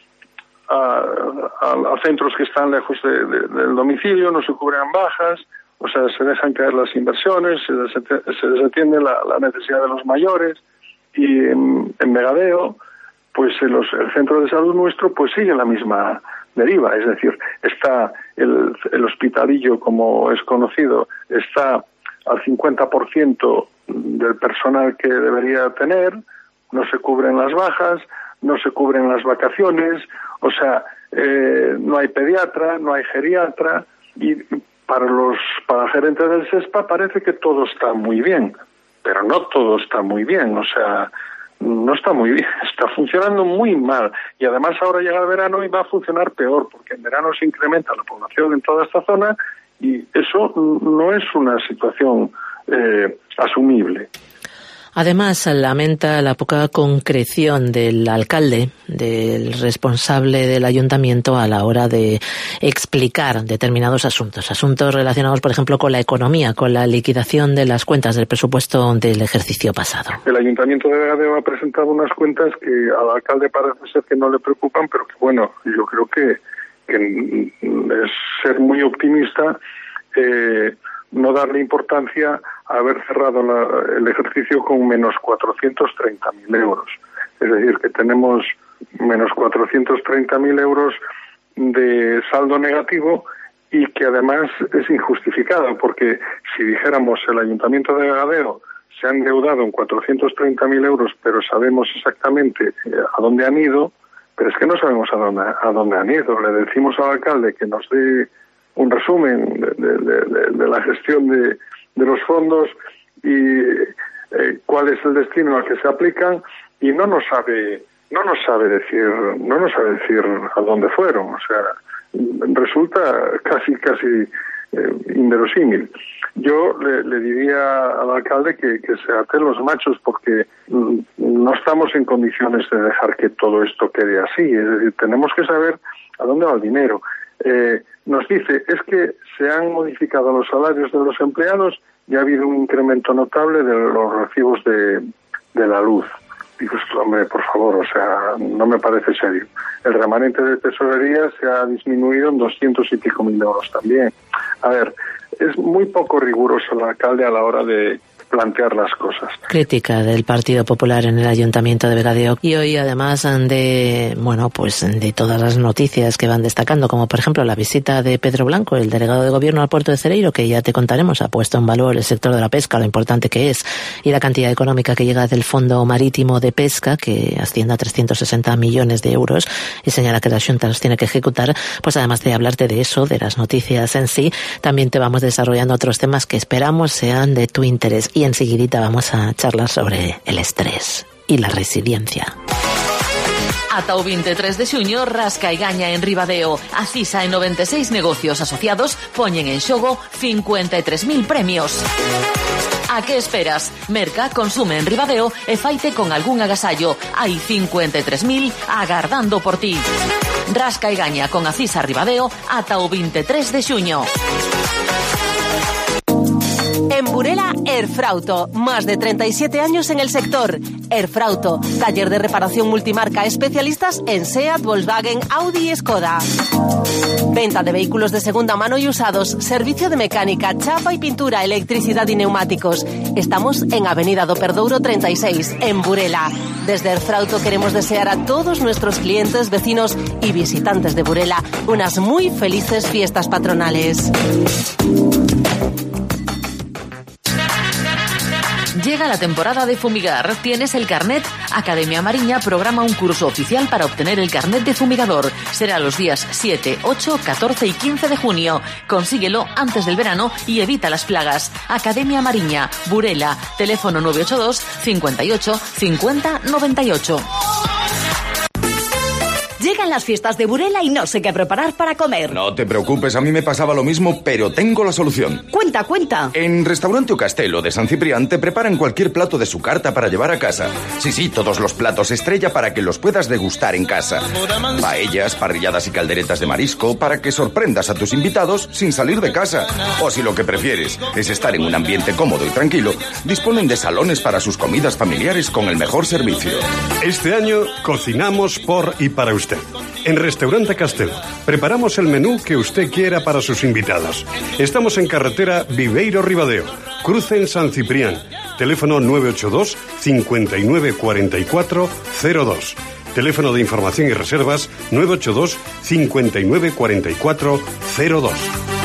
a, a, a centros que están lejos de, de, del domicilio, no se cubren bajas, o sea, se dejan caer las inversiones, se, des, se desatiende la, la necesidad de los mayores, y en, en Vegadeo, pues en los, el centro de salud nuestro pues sigue la misma deriva, es decir, está el, el hospitalillo, como es conocido, está al cincuenta por ciento del personal que debería tener, no se cubren las bajas, no se cubren las vacaciones, o sea, eh, no hay pediatra, no hay geriatra, y para los para el gerente del SESPA parece que todo está muy bien, pero no todo está muy bien, o sea, no está muy bien, está funcionando muy mal, y además ahora llega el verano y va a funcionar peor, porque en verano se incrementa la población en toda esta zona, y eso no es una situación eh, asumible. Además, lamenta la poca concreción del alcalde, del responsable del ayuntamiento a la hora de explicar determinados asuntos. Asuntos relacionados, por ejemplo, con la economía, con la liquidación de las cuentas del presupuesto del ejercicio pasado. El ayuntamiento de Vegadeo ha presentado unas cuentas que al alcalde parece ser que no le preocupan, pero que, bueno, yo creo que, que es ser muy optimista, eh, no darle importancia a haber cerrado la, el ejercicio con menos cuatrocientos treinta mil euros. Es decir, que tenemos menos cuatrocientos treinta mil euros de saldo negativo y que además es injustificado, porque si dijéramos el Ayuntamiento de Vegadeo se ha endeudado en cuatrocientos treinta mil euros, pero sabemos exactamente a dónde han ido, pero es que no sabemos a dónde, a dónde han ido. Le decimos al alcalde que nos dé un resumen de, de, de, de la gestión de, de los fondos y eh, cuál es el destino al que se aplican, y no nos sabe no nos sabe decir no nos sabe decir a dónde fueron. O sea, resulta casi casi eh, inverosímil. Yo le, le diría al alcalde que, que se aten los machos, porque mm, no estamos en condiciones de dejar que todo esto quede así. Es decir, tenemos que saber a dónde va el dinero. Eh, nos dice, es que se han modificado los salarios de los empleados y ha habido un incremento notable de los recibos de, de la luz. Digo, hombre, por favor, o sea, no me parece serio. El remanente de tesorería se ha disminuido en doscientos y pico mil euros también. A ver, es muy poco riguroso el alcalde a la hora de plantear las cosas. Crítica del Partido Popular en el Ayuntamiento de Vegadeo, y hoy además de, bueno, pues de todas las noticias que van destacando, como por ejemplo la visita de Pedro Blanco, el delegado de gobierno al puerto de Cereiro, que ya te contaremos, ha puesto en valor el sector de la pesca, lo importante que es, y la cantidad económica que llega del Fondo Marítimo de Pesca, que asciende a trescientos sesenta millones de euros, y señala que la Xunta los tiene que ejecutar. Pues además de hablarte de eso, de las noticias en sí, también te vamos desarrollando otros temas que esperamos sean de tu interés. Y enseguidita vamos a charlar sobre el estrés y la resiliencia. Ata o veintitrés de xuño, rasca e gaña en Ribadeo. A CISA e noventa e seis negocios asociados poñen en xogo cincuenta e tres mil premios. A que esperas? Merca, consume en Ribadeo e faite con algún agasallo. Hai cincuenta e tres mil agardando por ti. Rasca e gaña con a CISA Ribadeo ata o veintitrés de xuño. En Burela, Erfrauto, más de treinta y siete años en el sector. Erfrauto, taller de reparación multimarca, especialistas en SEAT, Volkswagen, Audi y Skoda. Venta de vehículos de segunda mano y usados, servicio de mecánica, chapa y pintura, electricidad y neumáticos. Estamos en Avenida do Perdouro treinta y seis, en Burela. Desde Erfrauto queremos desear a todos nuestros clientes, vecinos y visitantes de Burela unas muy felices fiestas patronales. Llega la temporada de fumigar. ¿Tienes el carnet? Academia Mariña programa un curso oficial para obtener el carnet de fumigador. Será los días siete, ocho, catorce y quince de junio. Consíguelo antes del verano y evita las plagas. Academia Mariña, Burela. Teléfono nueve ocho dos, cincuenta y ocho, cincuenta, noventa y ocho. Llegan las fiestas de Burela y no sé qué preparar para comer. No te preocupes, a mí me pasaba lo mismo, pero tengo la solución. Cuenta, cuenta. En Restaurante O Castelo de San Ciprián te preparan cualquier plato de su carta para llevar a casa. Sí, sí, todos los platos estrella para que los puedas degustar en casa. Paellas, parrilladas y calderetas de marisco para que sorprendas a tus invitados sin salir de casa. O si lo que prefieres es estar en un ambiente cómodo y tranquilo, disponen de salones para sus comidas familiares con el mejor servicio. Este año cocinamos por y para usted. En Restaurante Castelo preparamos el menú que usted quiera para sus invitados. Estamos en carretera Viveiro Ribadeo, cruce en San Ciprián. Teléfono nueve ocho dos, cincuenta y nueve cuarenta y cuatro cero dos. Teléfono de información y reservas nueve ocho dos, cincuenta y nueve cuarenta y cuatro cero dos.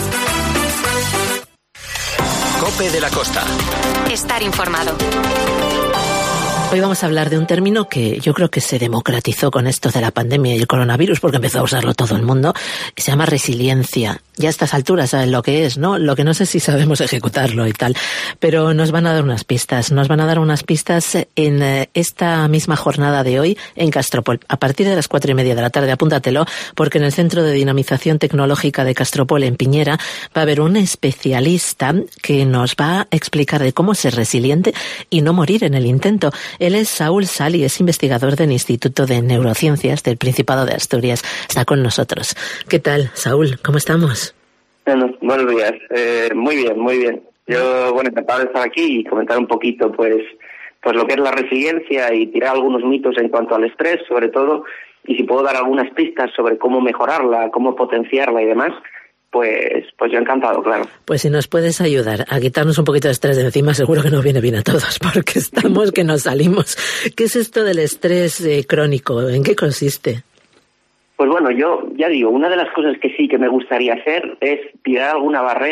Cope de la Costa. Estar informado. Hoy vamos a hablar de un término que yo creo que se democratizó con esto de la pandemia y el coronavirus, porque empezó a usarlo todo el mundo, y se llama resiliencia. Ya a estas alturas saben lo que es, ¿no? Lo que no sé si sabemos ejecutarlo y tal, pero nos van a dar unas pistas. Nos van a dar unas pistas en esta misma jornada de hoy en Castropol. A partir de las cuatro y media de la tarde, apúntatelo, porque en el Centro de Dinamización Tecnológica de Castropol, en Piñera, va a haber un especialista que nos va a explicar de cómo ser resiliente y no morir en el intento. Él es Saúl Sali, es investigador del Instituto de Neurociencias del Principado de Asturias. Está con nosotros. ¿Qué tal, Saúl? ¿Cómo estamos? Bueno, buenos días. Eh, muy bien, muy bien. Yo, bueno, encantado de estar aquí y comentar un poquito, pues, pues lo que es la resiliencia y tirar algunos mitos en cuanto al estrés, sobre todo, y si puedo dar algunas pistas sobre cómo mejorarla, cómo potenciarla y demás, pues pues yo encantado, claro. Pues si nos puedes ayudar a quitarnos un poquito de estrés de encima, seguro que nos viene bien a todos, porque estamos que nos salimos. ¿Qué es esto del estrés eh, crónico? ¿En qué consiste? Pues bueno, yo ya digo, una de las cosas que sí que me gustaría hacer es tirar alguna barrera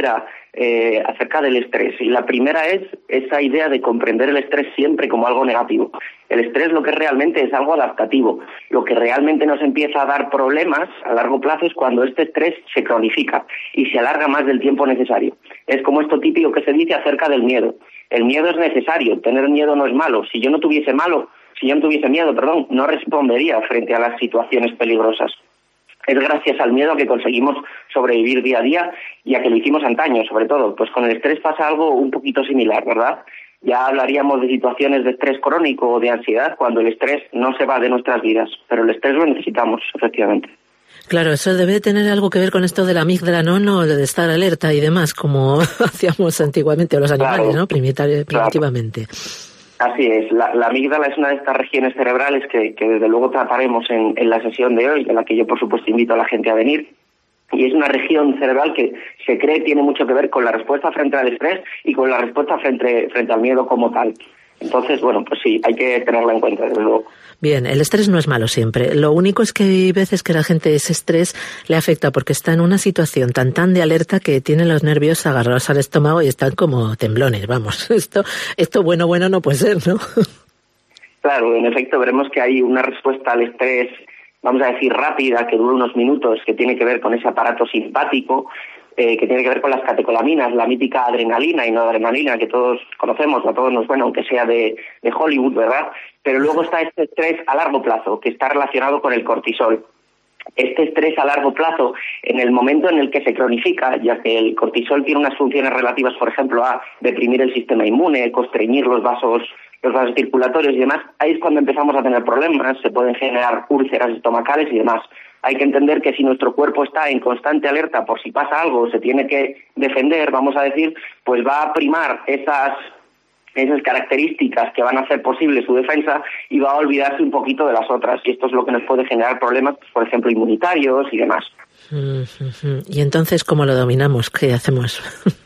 eh, acerca del estrés. Y la primera es esa idea de comprender el estrés siempre como algo negativo. El estrés lo que realmente es algo adaptativo. Lo que realmente nos empieza a dar problemas a largo plazo es cuando este estrés se cronifica y se alarga más del tiempo necesario. Es como esto típico que se dice acerca del miedo. El miedo es necesario, tener miedo no es malo. Si yo no tuviese malo, si yo no tuviese miedo, perdón, no respondería frente a las situaciones peligrosas. Es gracias al miedo que conseguimos sobrevivir día a día y a que lo hicimos antaño, sobre todo. Pues con el estrés pasa algo un poquito similar, ¿verdad? Ya hablaríamos de situaciones de estrés crónico o de ansiedad cuando el estrés no se va de nuestras vidas, pero el estrés lo necesitamos, efectivamente. Claro, eso debe tener algo que ver con esto de la amígdala, ¿no? No, de estar alerta y demás, como hacíamos antiguamente, o los animales, claro, ¿no? Primita- primitivamente. Claro. Así es, la, la amígdala es una de estas regiones cerebrales que, que desde luego trataremos en, en la sesión de hoy, en la que yo por supuesto invito a la gente a venir. Y es una región cerebral que se cree tiene mucho que ver con la respuesta frente al estrés y con la respuesta frente, frente al miedo como tal. Entonces, bueno, pues sí, hay que tenerla en cuenta, desde luego. Bien, el estrés no es malo siempre. Lo único es que hay veces que la gente ese estrés le afecta porque está en una situación tan tan de alerta que tiene los nervios agarrados al estómago y están como temblones, vamos. Esto, esto bueno, bueno no puede ser, ¿no? Claro, en efecto, veremos que hay una respuesta al estrés, vamos a decir rápida, que dura unos minutos, que tiene que ver con ese aparato simpático, eh, que tiene que ver con las catecolaminas, la mítica adrenalina y no adrenalina que todos conocemos, a todos nos bueno, aunque sea de, de Hollywood, ¿verdad? Pero luego está este estrés a largo plazo, que está relacionado con el cortisol. Este estrés a largo plazo, en el momento en el que se cronifica, ya que el cortisol tiene unas funciones relativas, por ejemplo, a deprimir el sistema inmune, constreñir los vasos, los vasos circulatorios y demás, ahí es cuando empezamos a tener problemas, se pueden generar úlceras estomacales y demás. Hay que entender que si nuestro cuerpo está en constante alerta por si pasa algo, se tiene que defender, vamos a decir, pues va a primar esas esas características que van a hacer posible su defensa y va a olvidarse un poquito de las otras. Y esto es lo que nos puede generar problemas, por ejemplo, inmunitarios y demás. Y entonces, ¿cómo lo dominamos? ¿Qué hacemos?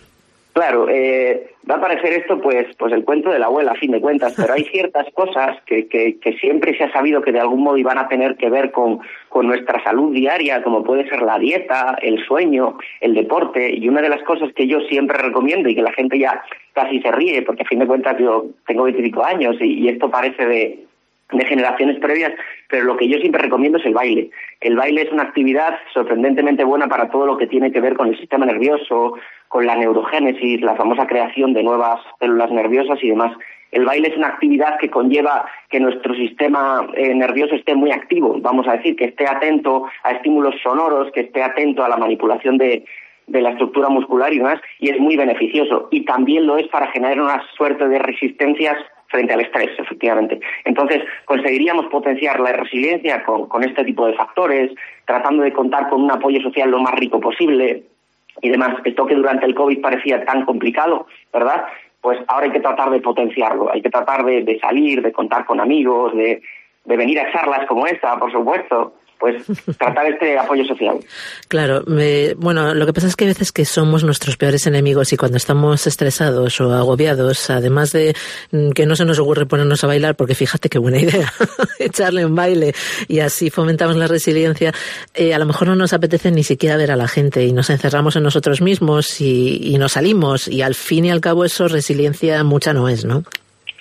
Claro, eh, va a parecer esto pues pues el cuento de la abuela, a fin de cuentas, pero hay ciertas cosas que, que, que siempre se ha sabido que de algún modo iban a tener que ver con, con nuestra salud diaria, como puede ser la dieta, el sueño, el deporte, y una de las cosas que yo siempre recomiendo y que la gente ya casi se ríe, porque a fin de cuentas yo tengo veinticinco años y, y esto parece de... de generaciones previas, pero lo que yo siempre recomiendo es el baile. El baile es una actividad sorprendentemente buena para todo lo que tiene que ver con el sistema nervioso, con la neurogénesis, la famosa creación de nuevas células nerviosas y demás. El baile es una actividad que conlleva que nuestro sistema eh, nervioso esté muy activo, vamos a decir, que esté atento a estímulos sonoros, que esté atento a la manipulación de, de la estructura muscular y demás, y es muy beneficioso. Y también lo es para generar una suerte de resistencias frente al estrés, efectivamente. Entonces, conseguiríamos potenciar la resiliencia con, con este tipo de factores, tratando de contar con un apoyo social lo más rico posible y demás. Esto que durante el COVID parecía tan complicado, ¿verdad? Pues ahora hay que tratar de potenciarlo, hay que tratar de, de salir, de contar con amigos, de, de venir a charlas como esta, por supuesto, pues tratar este apoyo social. Claro, me, bueno, lo que pasa es que hay veces que somos nuestros peores enemigos y cuando estamos estresados o agobiados, además de que no se nos ocurre ponernos a bailar, porque fíjate qué buena idea, echarle un baile y así fomentamos la resiliencia, eh, a lo mejor no nos apetece ni siquiera ver a la gente y nos encerramos en nosotros mismos y, y nos salimos y al fin y al cabo eso resiliencia mucha no es, ¿no?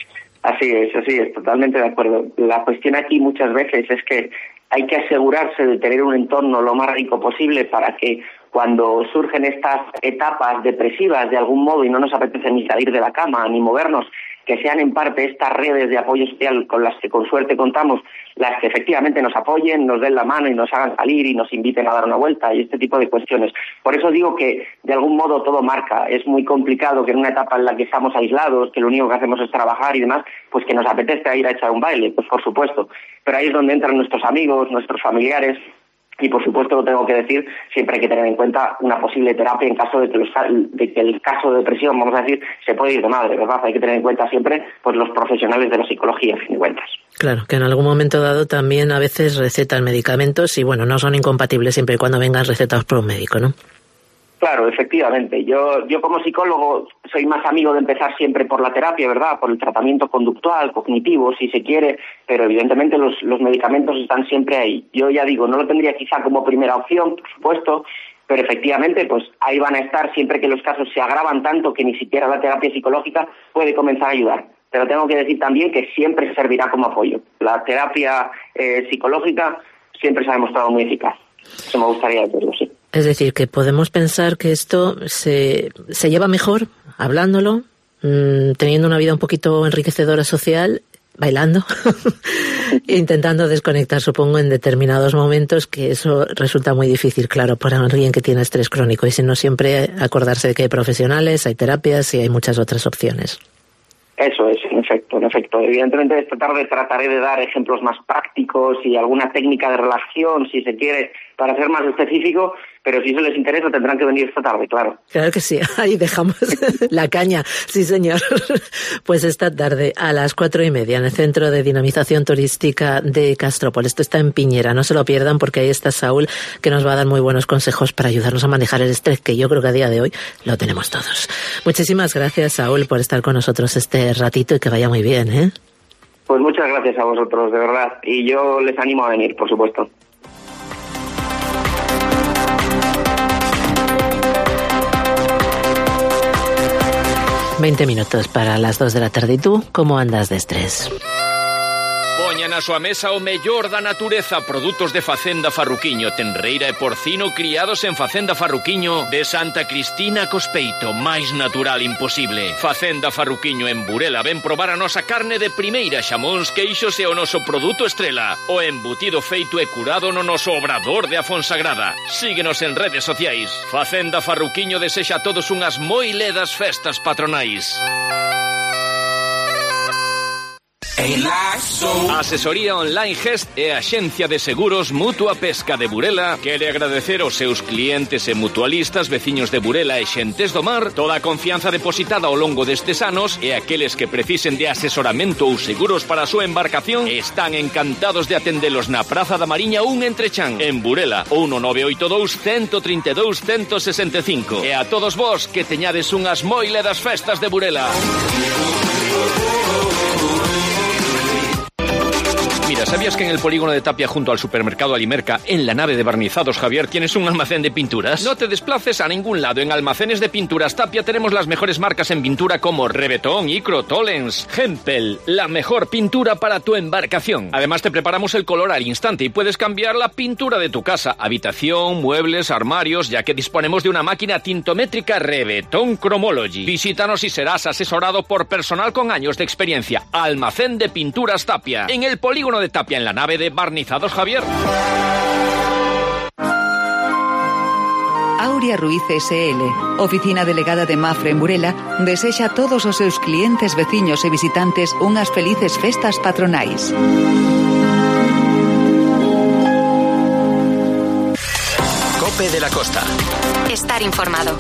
Así es, así es, totalmente de acuerdo. La cuestión aquí muchas veces es que hay que asegurarse de tener un entorno lo más rico posible para que cuando surgen estas etapas depresivas de algún modo y no nos apetece ni salir de la cama ni movernos, que sean en parte estas redes de apoyo social con las que con suerte contamos, las que efectivamente nos apoyen, nos den la mano y nos hagan salir y nos inviten a dar una vuelta y este tipo de cuestiones. Por eso digo que de algún modo todo marca. Es muy complicado que en una etapa en la que estamos aislados, que lo único que hacemos es trabajar y demás, pues que nos apetezca ir a echar un baile, pues por supuesto. Pero ahí es donde entran nuestros amigos, nuestros familiares. Y por supuesto lo tengo que decir, siempre hay que tener en cuenta una posible terapia en caso de que, los, de que el caso de depresión, vamos a decir, se puede ir de madre, ¿verdad? Hay que tener en cuenta siempre pues los profesionales de la psicología, a fin de cuentas. Claro, que en algún momento dado también a veces recetan medicamentos y bueno, no son incompatibles siempre y cuando vengan recetados por un médico, ¿no? Claro, efectivamente. Yo, yo como psicólogo soy más amigo de empezar siempre por la terapia, ¿verdad? Por el tratamiento conductual, cognitivo, si se quiere, pero evidentemente los, los medicamentos están siempre ahí. Yo ya digo, no lo tendría quizá como primera opción, por supuesto, pero efectivamente pues ahí van a estar siempre que los casos se agravan tanto que ni siquiera la terapia psicológica puede comenzar a ayudar. Pero tengo que decir también que siempre servirá como apoyo. La terapia eh, psicológica siempre se ha demostrado muy eficaz. Eso me gustaría decirlo, sí. Es decir, que podemos pensar que esto se, se lleva mejor hablándolo, mmm, teniendo una vida un poquito enriquecedora social, bailando, intentando desconectar, supongo, en determinados momentos, que eso resulta muy difícil, claro, para alguien que tiene estrés crónico, y si no, siempre acordarse de que hay profesionales, hay terapias y hay muchas otras opciones. Eso es, en efecto, en efecto. Evidentemente esta tarde trataré de dar ejemplos más prácticos y alguna técnica de relajación, si se quiere, para ser más específico, pero si eso les interesa tendrán que venir esta tarde, claro. Claro que sí, ahí dejamos la caña, sí señor. Pues esta tarde a las cuatro y media en el Centro de Dinamización Turística de Castropol. Esto está en Piñera, no se lo pierdan porque ahí está Saúl, que nos va a dar muy buenos consejos para ayudarnos a manejar el estrés, que yo creo que a día de hoy lo tenemos todos. Muchísimas gracias, Saúl, por estar con nosotros este ratito y que vaya muy bien, ¿eh? Pues muchas gracias a vosotros, de verdad, y yo les animo a venir, por supuesto. veinte minutos para las dos de la tarde. ¿Y tú cómo andas de estrés? Poñan a súa mesa o mellor da natureza, produtos de Facenda Farruquiño, tenreira e porcino criados en Facenda Farruquiño de Santa Cristina Cospeito, máis natural imposible. Facenda Farruquiño en Burela, ven probar a nosa carne de primeira, xamóns, queixos e o noso produto estrela, o embutido feito e curado no noso obrador de Afonsagrada. Síguenos en redes sociais. Facenda Farruquiño desexa a todos unhas moi ledas festas patronais. Asesoría Online Gest e Axencia de Seguros Mutua Pesca de Burela quere agradecer aos seus clientes e mutualistas, veciños de Burela e xentes do mar, toda a confianza depositada ao longo destes anos, e aqueles que precisen de asesoramento ou seguros para a súa embarcación están encantados de atendelos na Praza da Mariña un Entrechan, en Burela, ou no nove oito dous, uno cero tres dous, uno cero seis cinco. E a todos vos que teñades unhas moi ledas festas de Burela. Mira, ¿sabías que en el polígono de Tapia, junto al supermercado Alimerca, en la nave de Barnizados Javier, tienes un almacén de pinturas? No te desplaces a ningún lado. En Almacenes de Pinturas Tapia tenemos las mejores marcas en pintura como Rebetón, Icro, Tollens, Hempel, la mejor pintura para tu embarcación. Además te preparamos el color al instante y puedes cambiar la pintura de tu casa, habitación, muebles, armarios, ya que disponemos de una máquina tintométrica Rebetón Chromology. Visítanos y serás asesorado por personal con años de experiencia. Almacén de Pinturas Tapia, en el polígono de Tapia, en la nave de Barnizados Javier. Aurea Ruiz S L, oficina delegada de Mafre en Burela, desexa a todos os seus clientes, veciños e visitantes unhas felices festas patronais. Cope de la Costa. Estar informado.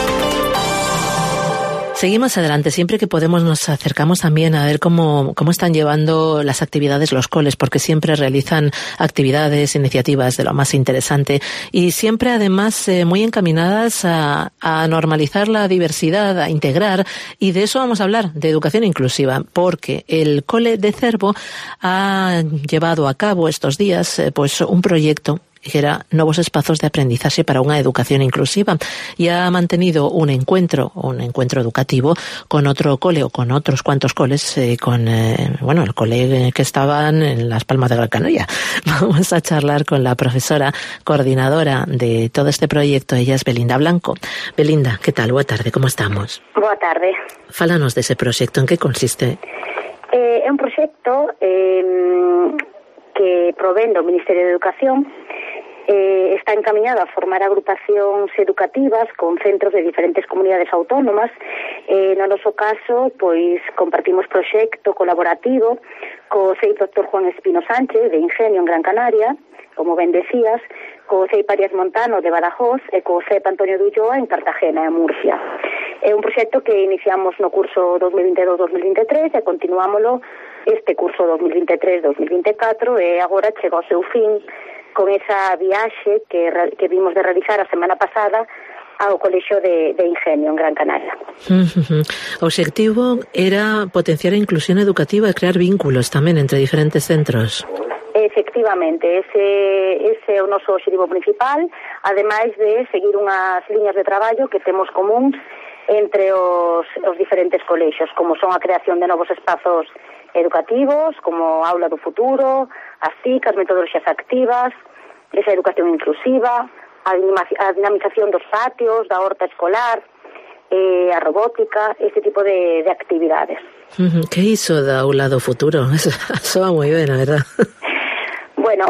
Seguimos adelante, siempre que podemos nos acercamos también a ver cómo, cómo están llevando las actividades los coles, porque siempre realizan actividades, iniciativas de lo más interesante y siempre además eh, muy encaminadas a, a normalizar la diversidad, a integrar, y de eso vamos a hablar, de educación inclusiva, porque el Cole de Cervo ha llevado a cabo estos días eh, pues un proyecto que era Novos Espazos de Aprendizaxe para unha educación inclusiva, y ha mantenido un encuentro, un encuentro educativo con otro cole o con otros cuantos coles, eh, con, eh, bueno, el cole que estaban en Las Palmas de Gran Canaria. Vamos a charlar con la profesora coordinadora de todo este proyecto, ella es Belinda Blanco. Belinda, ¿qué tal? Boa tarde, como estamos? Boa tarde. Fálanos de ese proxecto, en que consiste? Eh, é un proxecto eh, que provén do Ministerio de Educación. Eh, está encaminado a formar agrupacións educativas con centros de diferentes comunidades autónomas. Eh, no noso caso, pois compartimos proxecto colaborativo co C E I doctor Juan Espino Sánchez de Ingenio en Gran Canaria, como ben decías, co C E I Parias Montano de Badajoz e co C E P Antonio de Ulloa en Cartagena, en Murcia. É un proxecto que iniciamos no curso dos mil vinte e dous dos mil vinte e tres e continuámolo este curso dos mil vinte e tres dos mil vinte e catro, e agora chega ao seu fin con esa viaxe que, que vimos de realizar a semana pasada ao Colexio de, de Ingenio en Gran Canaria. Uh-huh. O obxectivo era potenciar a inclusión educativa e crear vínculos tamén entre diferentes centros. Eh, Efectivamente, ese, ese é o noso objetivo principal, ademais de seguir unhas liñas de traballo que temos comuns entre os, os diferentes colexios, como son a creación de novos espazos educativos, como Aula do Futuro, as T I C, as metodoloxías activas, esa educación inclusiva, a dinamización dos patios, da horta escolar, eh, a robótica, ese tipo de, de actividades. ¿Qué hizo da Aula do Futuro? Eso soa moi ben, a verdad. Bueno,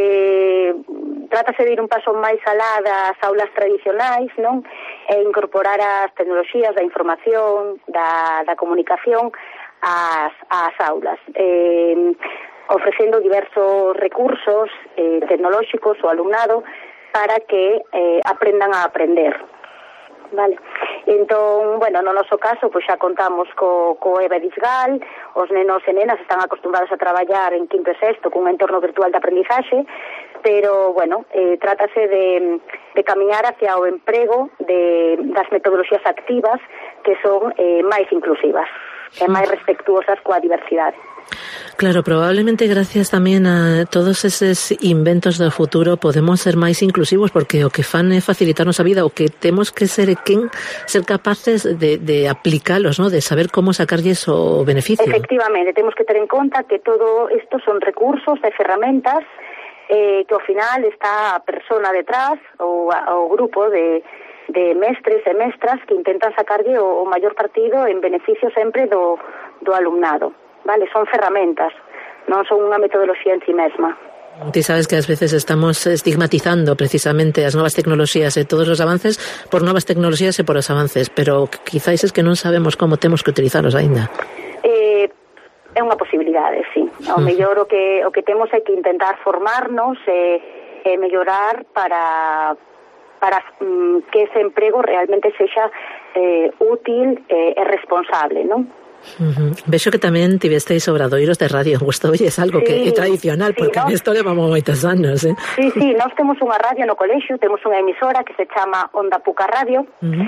eh, trátase de ir un paso máis alá das aulas tradicionais, non? E incorporar as tecnoloxías da información, da, da comunicación ás, ás aulas, eh, ofrecendo diversos recursos eh, tecnolóxicos ao alumnado para que eh, aprendan a aprender. Vale. Entón, bueno, no noso caso, pois xa contamos co, co E B E Disgal, os nenos e nenas están acostumbrados a traballar en quinto e sexto cun entorno virtual de aprendizaxe, pero, bueno, eh, trátase de, de camiñar hacia o emprego de, das metodoloxías activas que son eh, máis inclusivas e máis respectuosas coa diversidade. Claro, probablemente gracias tamén a todos eses inventos do futuro podemos ser máis inclusivos, porque o que fan é facilitarnos a vida, o que temos que ser quen ser capaces de, de aplicalos, ¿no? De saber como sacarlles o beneficio. Efectivamente, temos que ter en conta que todo isto son recursos e ferramentas eh, que ao final está a persona detrás ou o grupo de de mestres e mestras que intentan sacarlle o, o maior partido en beneficio sempre do, do alumnado. Vale, son ferramentas, non son unha metodoloxía en si mesma. Ti sabes que ás veces estamos estigmatizando precisamente as novas tecnoloxías e todos os avances por novas tecnoloxías e por os avances, pero quizáis es que non sabemos como temos que utilizalos aínda. Eh, é unha posibilidade, sí. Ao mellor o que, o que temos é que intentar formarnos e, e mellorar para... para mm, que ese emprego realmente sexa eh, útil e eh, responsable, non? Uh-huh. Vexo que tamén tivesteis obradoiros de radio. Gustoulle, é algo sí, que é tradicional, porque sí, isto levamos moitos anos, eh? Sí, sí, nós temos unha radio no colexio, temos unha emisora que se chama Onda Puca Radio, uh-huh.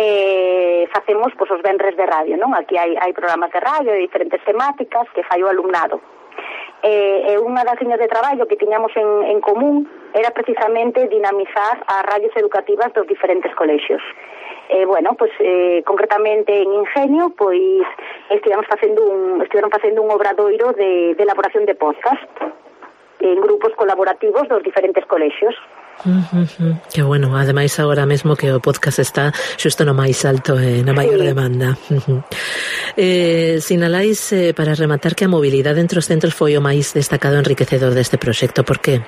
eh, facemos pois, os venres de radio, non? Aquí hai, hai programas de radio de diferentes temáticas que fai o alumnado. E eh, unha das liñas de traballo que tiñamos en, en común era precisamente dinamizar as radios educativas dos diferentes colexios. Eh, bueno, pues eh, concretamente en Ingenio, pois estivemos facendo un, estiveron facendo un obradoiro de, de elaboración de podcast en grupos colaborativos dos diferentes colexios. Uh-huh. Que bueno, ademais agora mesmo que o podcast está xusto no máis alto e eh, na maior sí. demanda. Uh-huh. eh, Sinalais, eh, para rematar, que a mobilidade entre os centros foi o máis destacado enriquecedor deste proxecto. Por que?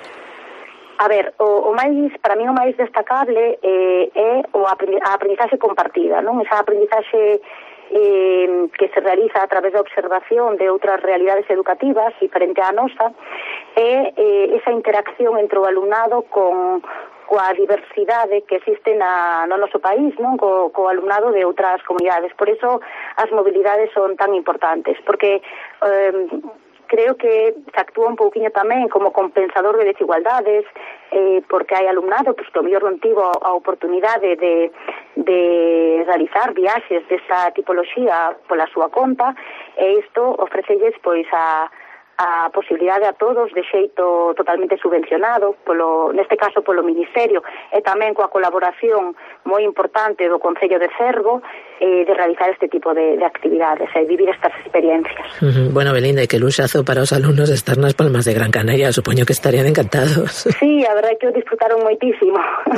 A ver, o, o máis, para mí o máis destacable eh, é o aprendi- a aprendizaxe compartida, non? Esa aprendizaxe eh, que se realiza a través da observación de outras realidades educativas diferente á nosa, e eh, esa interacción entre o alumnado con coa diversidade que existe na, no noso país, non? Co, co alumnado de outras comunidades. Por eso as mobilidades son tan importantes, porque eh, creo que se actúa un pouquiño tamén como compensador de desigualdades, eh, porque hai alumnado pues, que o mellor non tivo a oportunidade de, de realizar viaxes desa tipoloxía pola súa conta, e isto ofrecelles pois a a posibilidade a todos de xeito totalmente subvencionado, polo, neste caso polo Ministerio, e tamén coa colaboración moi importante do Concello de Cervo, eh, de realizar este tipo de, de actividades e vivir estas experiencias. Uh-huh. Bueno, Belinda, e que luxazo para os alumnos estar nas Palmas de Gran Canaria, supoño que estarían encantados. Sí, a verdade é que o disfrutaron moitísimo.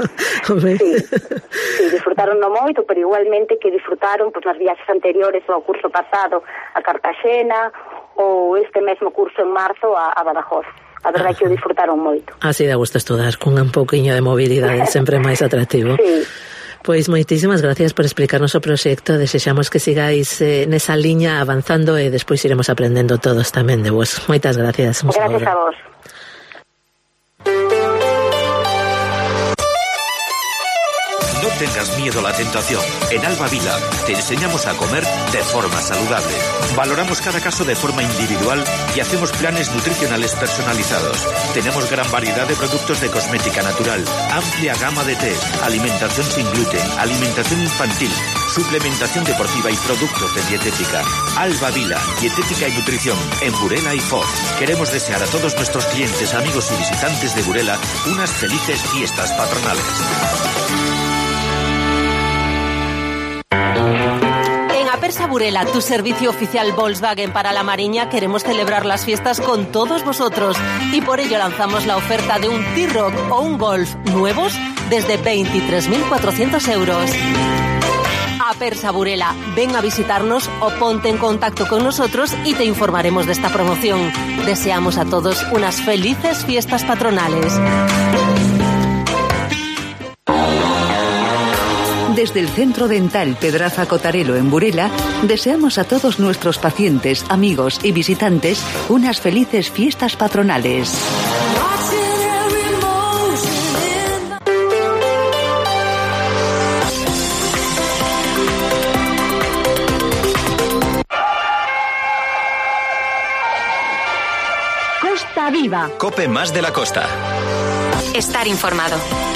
sí, sí, disfrutaron no moito, pero igualmente que disfrutaron pues, nas viaxes anteriores ao curso pasado a Cartaxena, ou este mesmo curso en marzo a, a Badajoz. A verdade é que o disfrutaron moito. Así dá gusto estudar, con un pouquiño de mobilidade, sempre máis atractivo. Sí. Pois moitísimas gracias por explicarnos o proxecto. Desexamos que sigáis eh, nesa liña avanzando e despois iremos aprendendo todos tamén de vos. Moitas gracias. Gracias a vos. No tengas miedo a la tentación. En Alba Vila te enseñamos a comer de forma saludable. Valoramos cada caso de forma individual y hacemos planes nutricionales personalizados. Tenemos gran variedad de productos de cosmética natural, amplia gama de té, alimentación sin gluten, alimentación infantil, suplementación deportiva y productos de dietética. Alba Vila, dietética y nutrición en Burela y Foz. Queremos desear a todos nuestros clientes, amigos y visitantes de Burela unas felices fiestas patronales. Apersa Burela, tu servicio oficial Volkswagen para la Mariña, queremos celebrar las fiestas con todos vosotros y por ello lanzamos la oferta de un T-Roc o un Golf nuevos desde veintitrés mil cuatrocientos euros. Apersa Burela, ven a visitarnos o ponte en contacto con nosotros y te informaremos de esta promoción. Deseamos a todos unas felices fiestas patronales. Desde el Centro Dental Pedraza Cotarelo en Burela, deseamos a todos nuestros pacientes, amigos y visitantes unas felices fiestas patronales. Costa Viva. Cope más de la costa. Estar informado.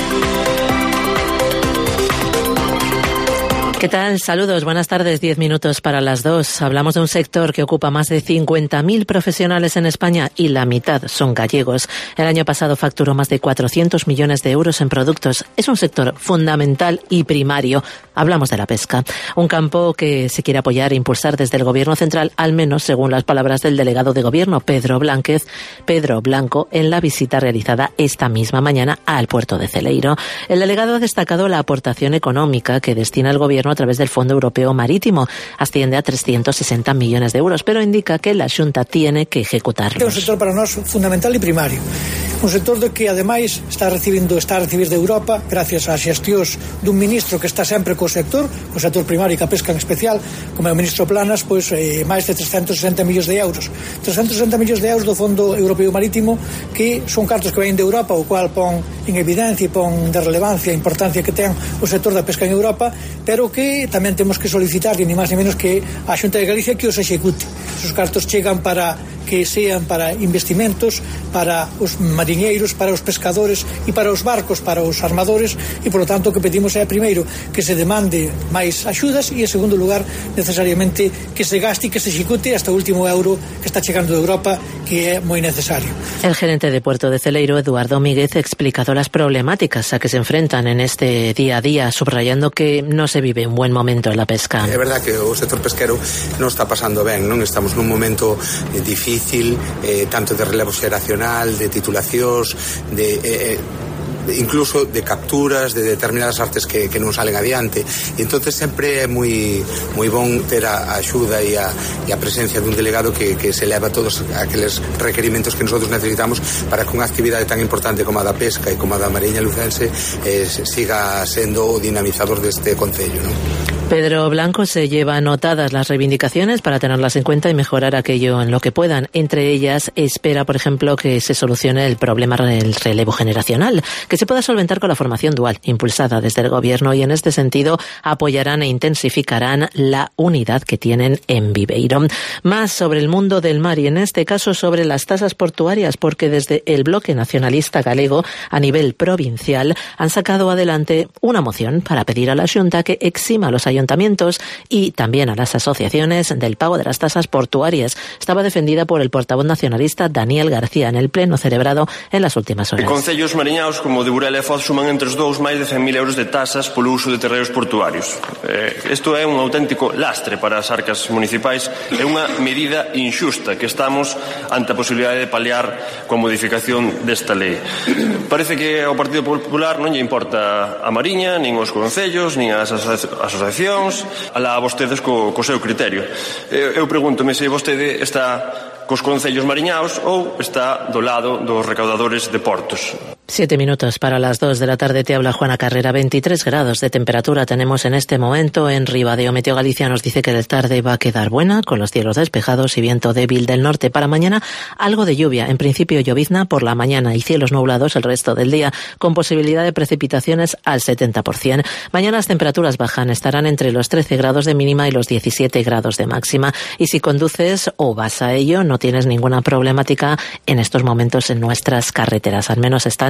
¿Qué tal? Saludos, buenas tardes, diez minutos para las dos. Hablamos de un sector que ocupa más de cincuenta mil profesionales en España y la mitad son gallegos. El año pasado facturó más de cuatrocientos millones de euros en productos. Es un sector fundamental y primario. Hablamos de la pesca, un campo que se quiere apoyar e impulsar desde el Gobierno central, al menos según las palabras del delegado de Gobierno, Pedro Blánquez, Pedro Blanco, en la visita realizada esta misma mañana al puerto de Celeiro. El delegado ha destacado la aportación económica que destina el Gobierno a través del Fondo Europeo Marítimo. Asciende a trescientos sesenta millones de euros, pero indica que la Xunta tiene que ejecutarlos. É un sector para nós fundamental e primario. Un sector de que, ademais, está recibindo, está a recibir de Europa, gracias ás xestións dun ministro que está sempre co sector, co sector primario e ca pesca en especial, como é o ministro Planas, pois eh, máis de trescentos sesenta millóns de euros. trescentos sesenta millóns de euros do Fondo Europeo Marítimo, que son cartos que venen de Europa, o cual pon en evidencia e pon de relevancia a importancia que ten o sector da pesca en Europa, pero que tamén temos que solicitar, ni máis ni menos que a Xunta de Galicia que os execute. Esos cartos chegan para que sean para investimentos, para os mariñeiros, para os pescadores e para os barcos, para os armadores, e por lo tanto o que pedimos é primeiro que se demande máis axudas e en segundo lugar necesariamente que se gaste e que se execute hasta o último euro que está chegando de Europa, que é moi necesario. El gerente de Puerto de Celeiro, Eduardo Míguez, ha explicado las problemáticas a que se enfrentan en este día a día, subrayando que no se vive un buen momento en la pesca. É verdad que o sector pesquero non está pasando ben, non estamos nun momento difícil, eh, tanto de relevo xeracional, de titulacións, de eh, incluso de capturas de determinadas artes que, que non salen adiante, e entonces sempre é moi moi bon ter a axuda e a, e a presencia dun delegado que, que se leva todos aqueles requerimentos que nosotros necesitamos para que unha actividade tan importante como a da pesca e como a da mariña lucense eh, siga sendo o dinamizador deste concello, ¿no? Pedro Blanco se lleva anotadas las reivindicaciones para tenerlas en cuenta y mejorar aquello en lo que puedan. Entre ellas, espera, por ejemplo, que se solucione el problema del relevo generacional, que se pueda solventar con la formación dual, impulsada desde el Gobierno, y en este sentido apoyarán e intensificarán la unidad que tienen en Viveiro. Más sobre el mundo del mar y en este caso sobre las tasas portuarias, porque desde el bloque nacionalista galego a nivel provincial han sacado adelante una moción para pedir a la Xunta que exima a los ayuntamientos y también a las asociaciones del pago de las tasas portuarias. Estaba defendida por el portavoz nacionalista Daniel García en el pleno celebrado en las últimas horas. Concellos mariñaos como de Burela e Foz suman entre os dous máis de cen mil euros de tasas polo uso de terreos portuarios. Eh, isto é un auténtico lastre para as arcas municipais, é unha medida inxusta que estamos ante a posibilidade de paliar coa modificación desta lei. Parece que ao Partido Popular non lle importa a Mariña, nin os concellos, nin as asociacións, alá a vostedes co, co seu criterio. Eu, eu pregúntome se vostede está cos concellos mariñaos ou está do lado dos recaudadores de portos. Siete minutos para las dos de la tarde. Te habla Juana Carrera. veintitrés grados de temperatura tenemos en este momento en Ribadeo. Meteo Galicia nos dice que la tarde va a quedar buena, con los cielos despejados y viento débil del norte. Para mañana algo de lluvia, en principio llovizna por la mañana y cielos nublados el resto del día, con posibilidad de precipitaciones al setenta por ciento. Mañana las temperaturas bajan, estarán entre los trece grados de mínima y los diecisiete grados de máxima. Y si conduces o vas a ello, no tienes ninguna problemática en estos momentos en nuestras carreteras, al menos están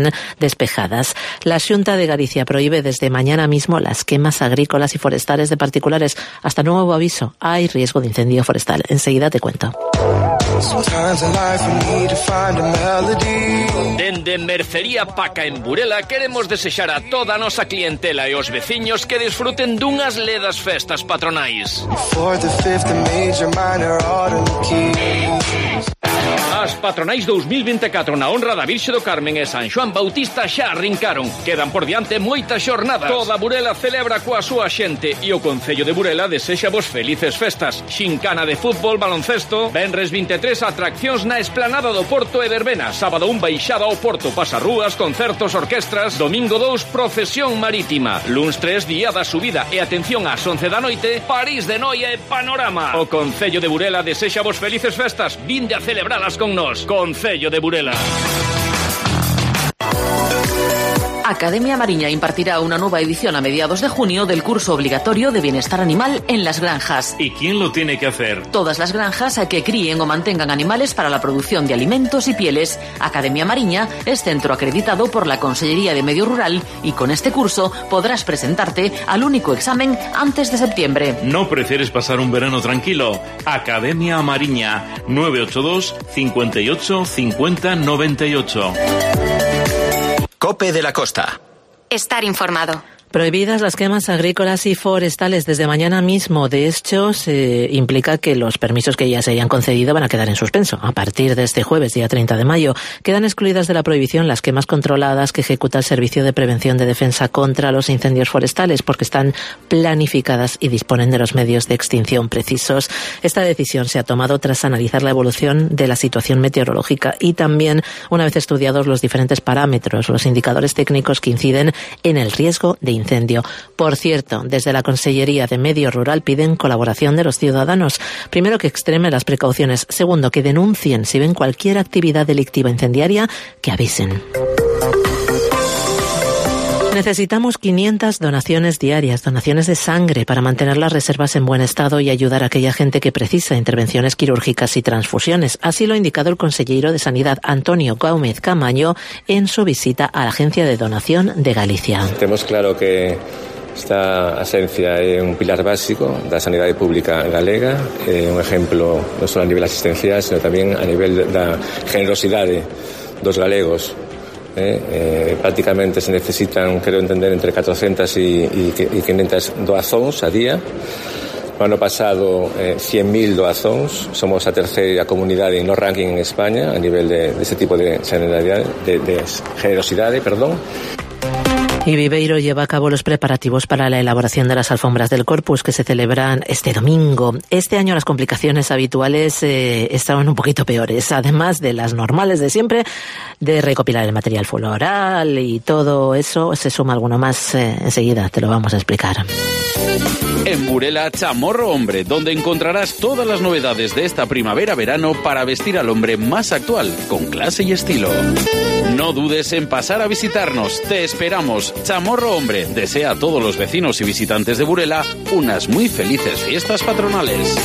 están despejadas. La Xunta de Galicia prohíbe desde mañana mismo las quemas agrícolas y forestales de particulares. Hasta nuevo aviso, hay riesgo de incendio forestal. Enseguida te cuento. Dende Mercería Paca en Burela queremos desexar a toda a nosa clientela e os veciños que disfruten dunhas ledas festas patronais. As patronais dous mil vinte e catro na honra da Virxe do Carmen e San Xoán Bautista xa arrincaron. Quedan por diante moitas xornadas. Toda Burela celebra coa súa xente e o Concello de Burela desexa vos felices festas. Xincana de fútbol, baloncesto, venres vinte e tres atraccións na Esplanada do Porto e verbena. Sábado un baixada ao Porto, pasarrúas, concertos, orquestras. Domingo dous, procesión marítima. Luns tres, día da subida e atención ás once da noite, París de Noia e Panorama. O Concello de Burela desexa vos felices festas. Vinde a celebralas con nos. Concello de Burela. Academia Mariña impartirá una nueva edición a mediados de junio del curso obligatorio de bienestar animal en las granjas. ¿Y quién lo tiene que hacer? Todas las granjas a que críen o mantengan animales para la producción de alimentos y pieles. Academia Mariña es centro acreditado por la Consellería de Medio Rural y con este curso podrás presentarte al único examen antes de septiembre. No prefieres pasar un verano tranquilo. Academia Mariña, nueve ocho dos, cincuenta y ocho, cincuenta, noventa y ocho. Cope de la Costa. Estar informado. Prohibidas las quemas agrícolas y forestales desde mañana mismo. De hecho, se implica que los permisos que ya se hayan concedido van a quedar en suspenso. A partir de este jueves, día treinta de mayo, quedan excluidas de la prohibición las quemas controladas que ejecuta el Servicio de Prevención de Defensa contra los Incendios Forestales, porque están planificadas y disponen de los medios de extinción precisos. Esta decisión se ha tomado tras analizar la evolución de la situación meteorológica y también una vez estudiados los diferentes parámetros, los indicadores técnicos que inciden en el riesgo de incendio. Por cierto, desde la Consellería de Medio Rural piden colaboración de los ciudadanos. Primero, que extremen las precauciones. Segundo, que denuncien si ven cualquier actividad delictiva incendiaria, que avisen. Necesitamos quinientas donaciones diarias, donaciones de sangre para mantener las reservas en buen estado y ayudar a aquella gente que precisa intervenciones quirúrgicas y transfusiones. Así lo ha indicado el consejero de Sanidad, Antonio Gómez Camaño, en su visita a la Agencia de Donación de Galicia. Temos claro que esta agencia é un pilar básico da sanidade pública galega, é un exemplo non só a nivel asistencial, sino tamén a nivel da generosidade dos galegos. Eh, eh, prácticamente se necesitan, creo entender, entre cuatrocientas y, y, y quinientas doazóns a día. O ano pasado, eh, cien mil doazóns. Somos a terceira comunidade no ranking en España a nivel de, de ese tipo de generosidade, de, de generosidade, perdón. Y Viveiro lleva a cabo los preparativos para la elaboración de las alfombras del Corpus que se celebran este domingo. Este año las complicaciones habituales eh, estaban un poquito peores, además de las normales de siempre, de recopilar el material floral y todo eso, se suma alguno más. Eh, enseguida te lo vamos a explicar. En Burela, Chamorro Hombre, donde encontrarás todas las novedades de esta primavera-verano para vestir al hombre más actual, con clase y estilo. No dudes en pasar a visitarnos, te esperamos. Chamorro Hombre desea a todos los vecinos y visitantes de Burela unas muy felices fiestas patronales.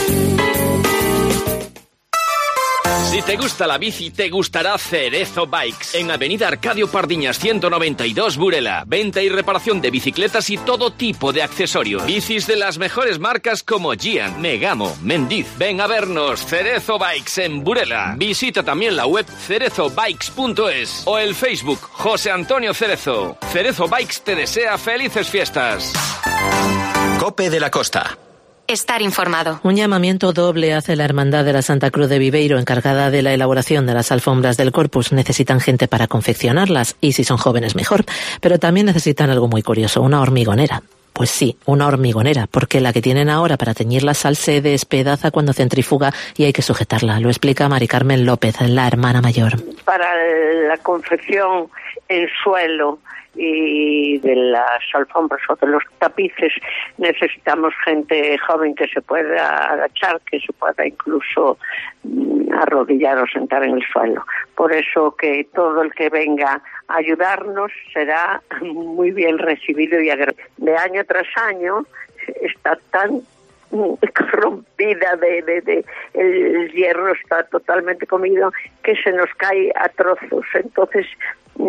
Si te gusta la bici, te gustará Cerezo Bikes. En Avenida Arcadio Pardiñas ciento noventa y dos, Burela. Venta y reparación de bicicletas y todo tipo de accesorios. Bicis de las mejores marcas como Gian, Megamo, Mendiz. Ven a vernos, Cerezo Bikes en Burela. Visita también la web cerezo bikes punto es o el Facebook José Antonio Cerezo. Cerezo Bikes te desea felices fiestas. Cope de la Costa. Estar informado. Un llamamiento doble hace la Hermandad de la Santa Cruz de Viveiro, encargada de la elaboración de las alfombras del Corpus. Necesitan gente para confeccionarlas y si son jóvenes mejor, pero también necesitan algo muy curioso, una hormigonera. Pues sí, una hormigonera, porque la que tienen ahora para teñir la sal se despedaza cuando centrifuga y hay que sujetarla. Lo explica Mari Carmen López, la hermana mayor. Para la confección en suelo y de las alfombras o de los tapices necesitamos gente joven que se pueda agachar, que se pueda incluso arrodillar o sentar en el suelo. Por eso que todo el que venga a ayudarnos será muy bien recibido y agradecido. De año tras año está tan corrompida de, de, de el hierro está totalmente comido que se nos cae a trozos. Entonces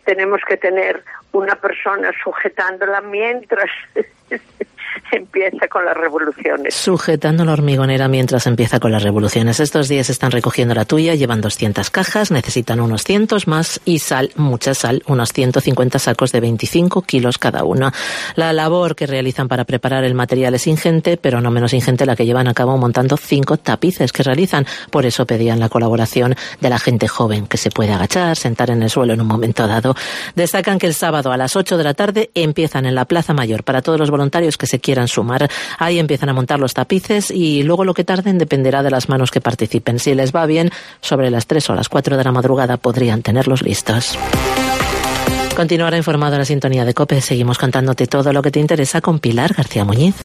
tenemos que tener una persona sujetándola mientras empieza con las revoluciones. Sujetando la hormigonera mientras empieza con las revoluciones. Estos días están recogiendo la tuya, llevan doscientas cajas, necesitan unos cientos más y sal, mucha sal, unos ciento cincuenta sacos de veinticinco kilos cada uno. La labor que realizan para preparar el material es ingente, pero no menos ingente la que llevan a cabo montando cinco tapices que realizan. Por eso pedían la colaboración de la gente joven que se puede agachar, sentar en el suelo en un momento dado. Destacan que el sábado a las ocho de la tarde empiezan en la Plaza Mayor para todos los voluntarios que se quieran sumar. Ahí empiezan a montar los tapices y luego lo que tarden dependerá de las manos que participen. Si les va bien, sobre las tres o las cuatro de la madrugada podrían tenerlos listos. Continuará informado en la sintonía de COPE. Seguimos contándote todo lo que te interesa con Pilar García Muñiz.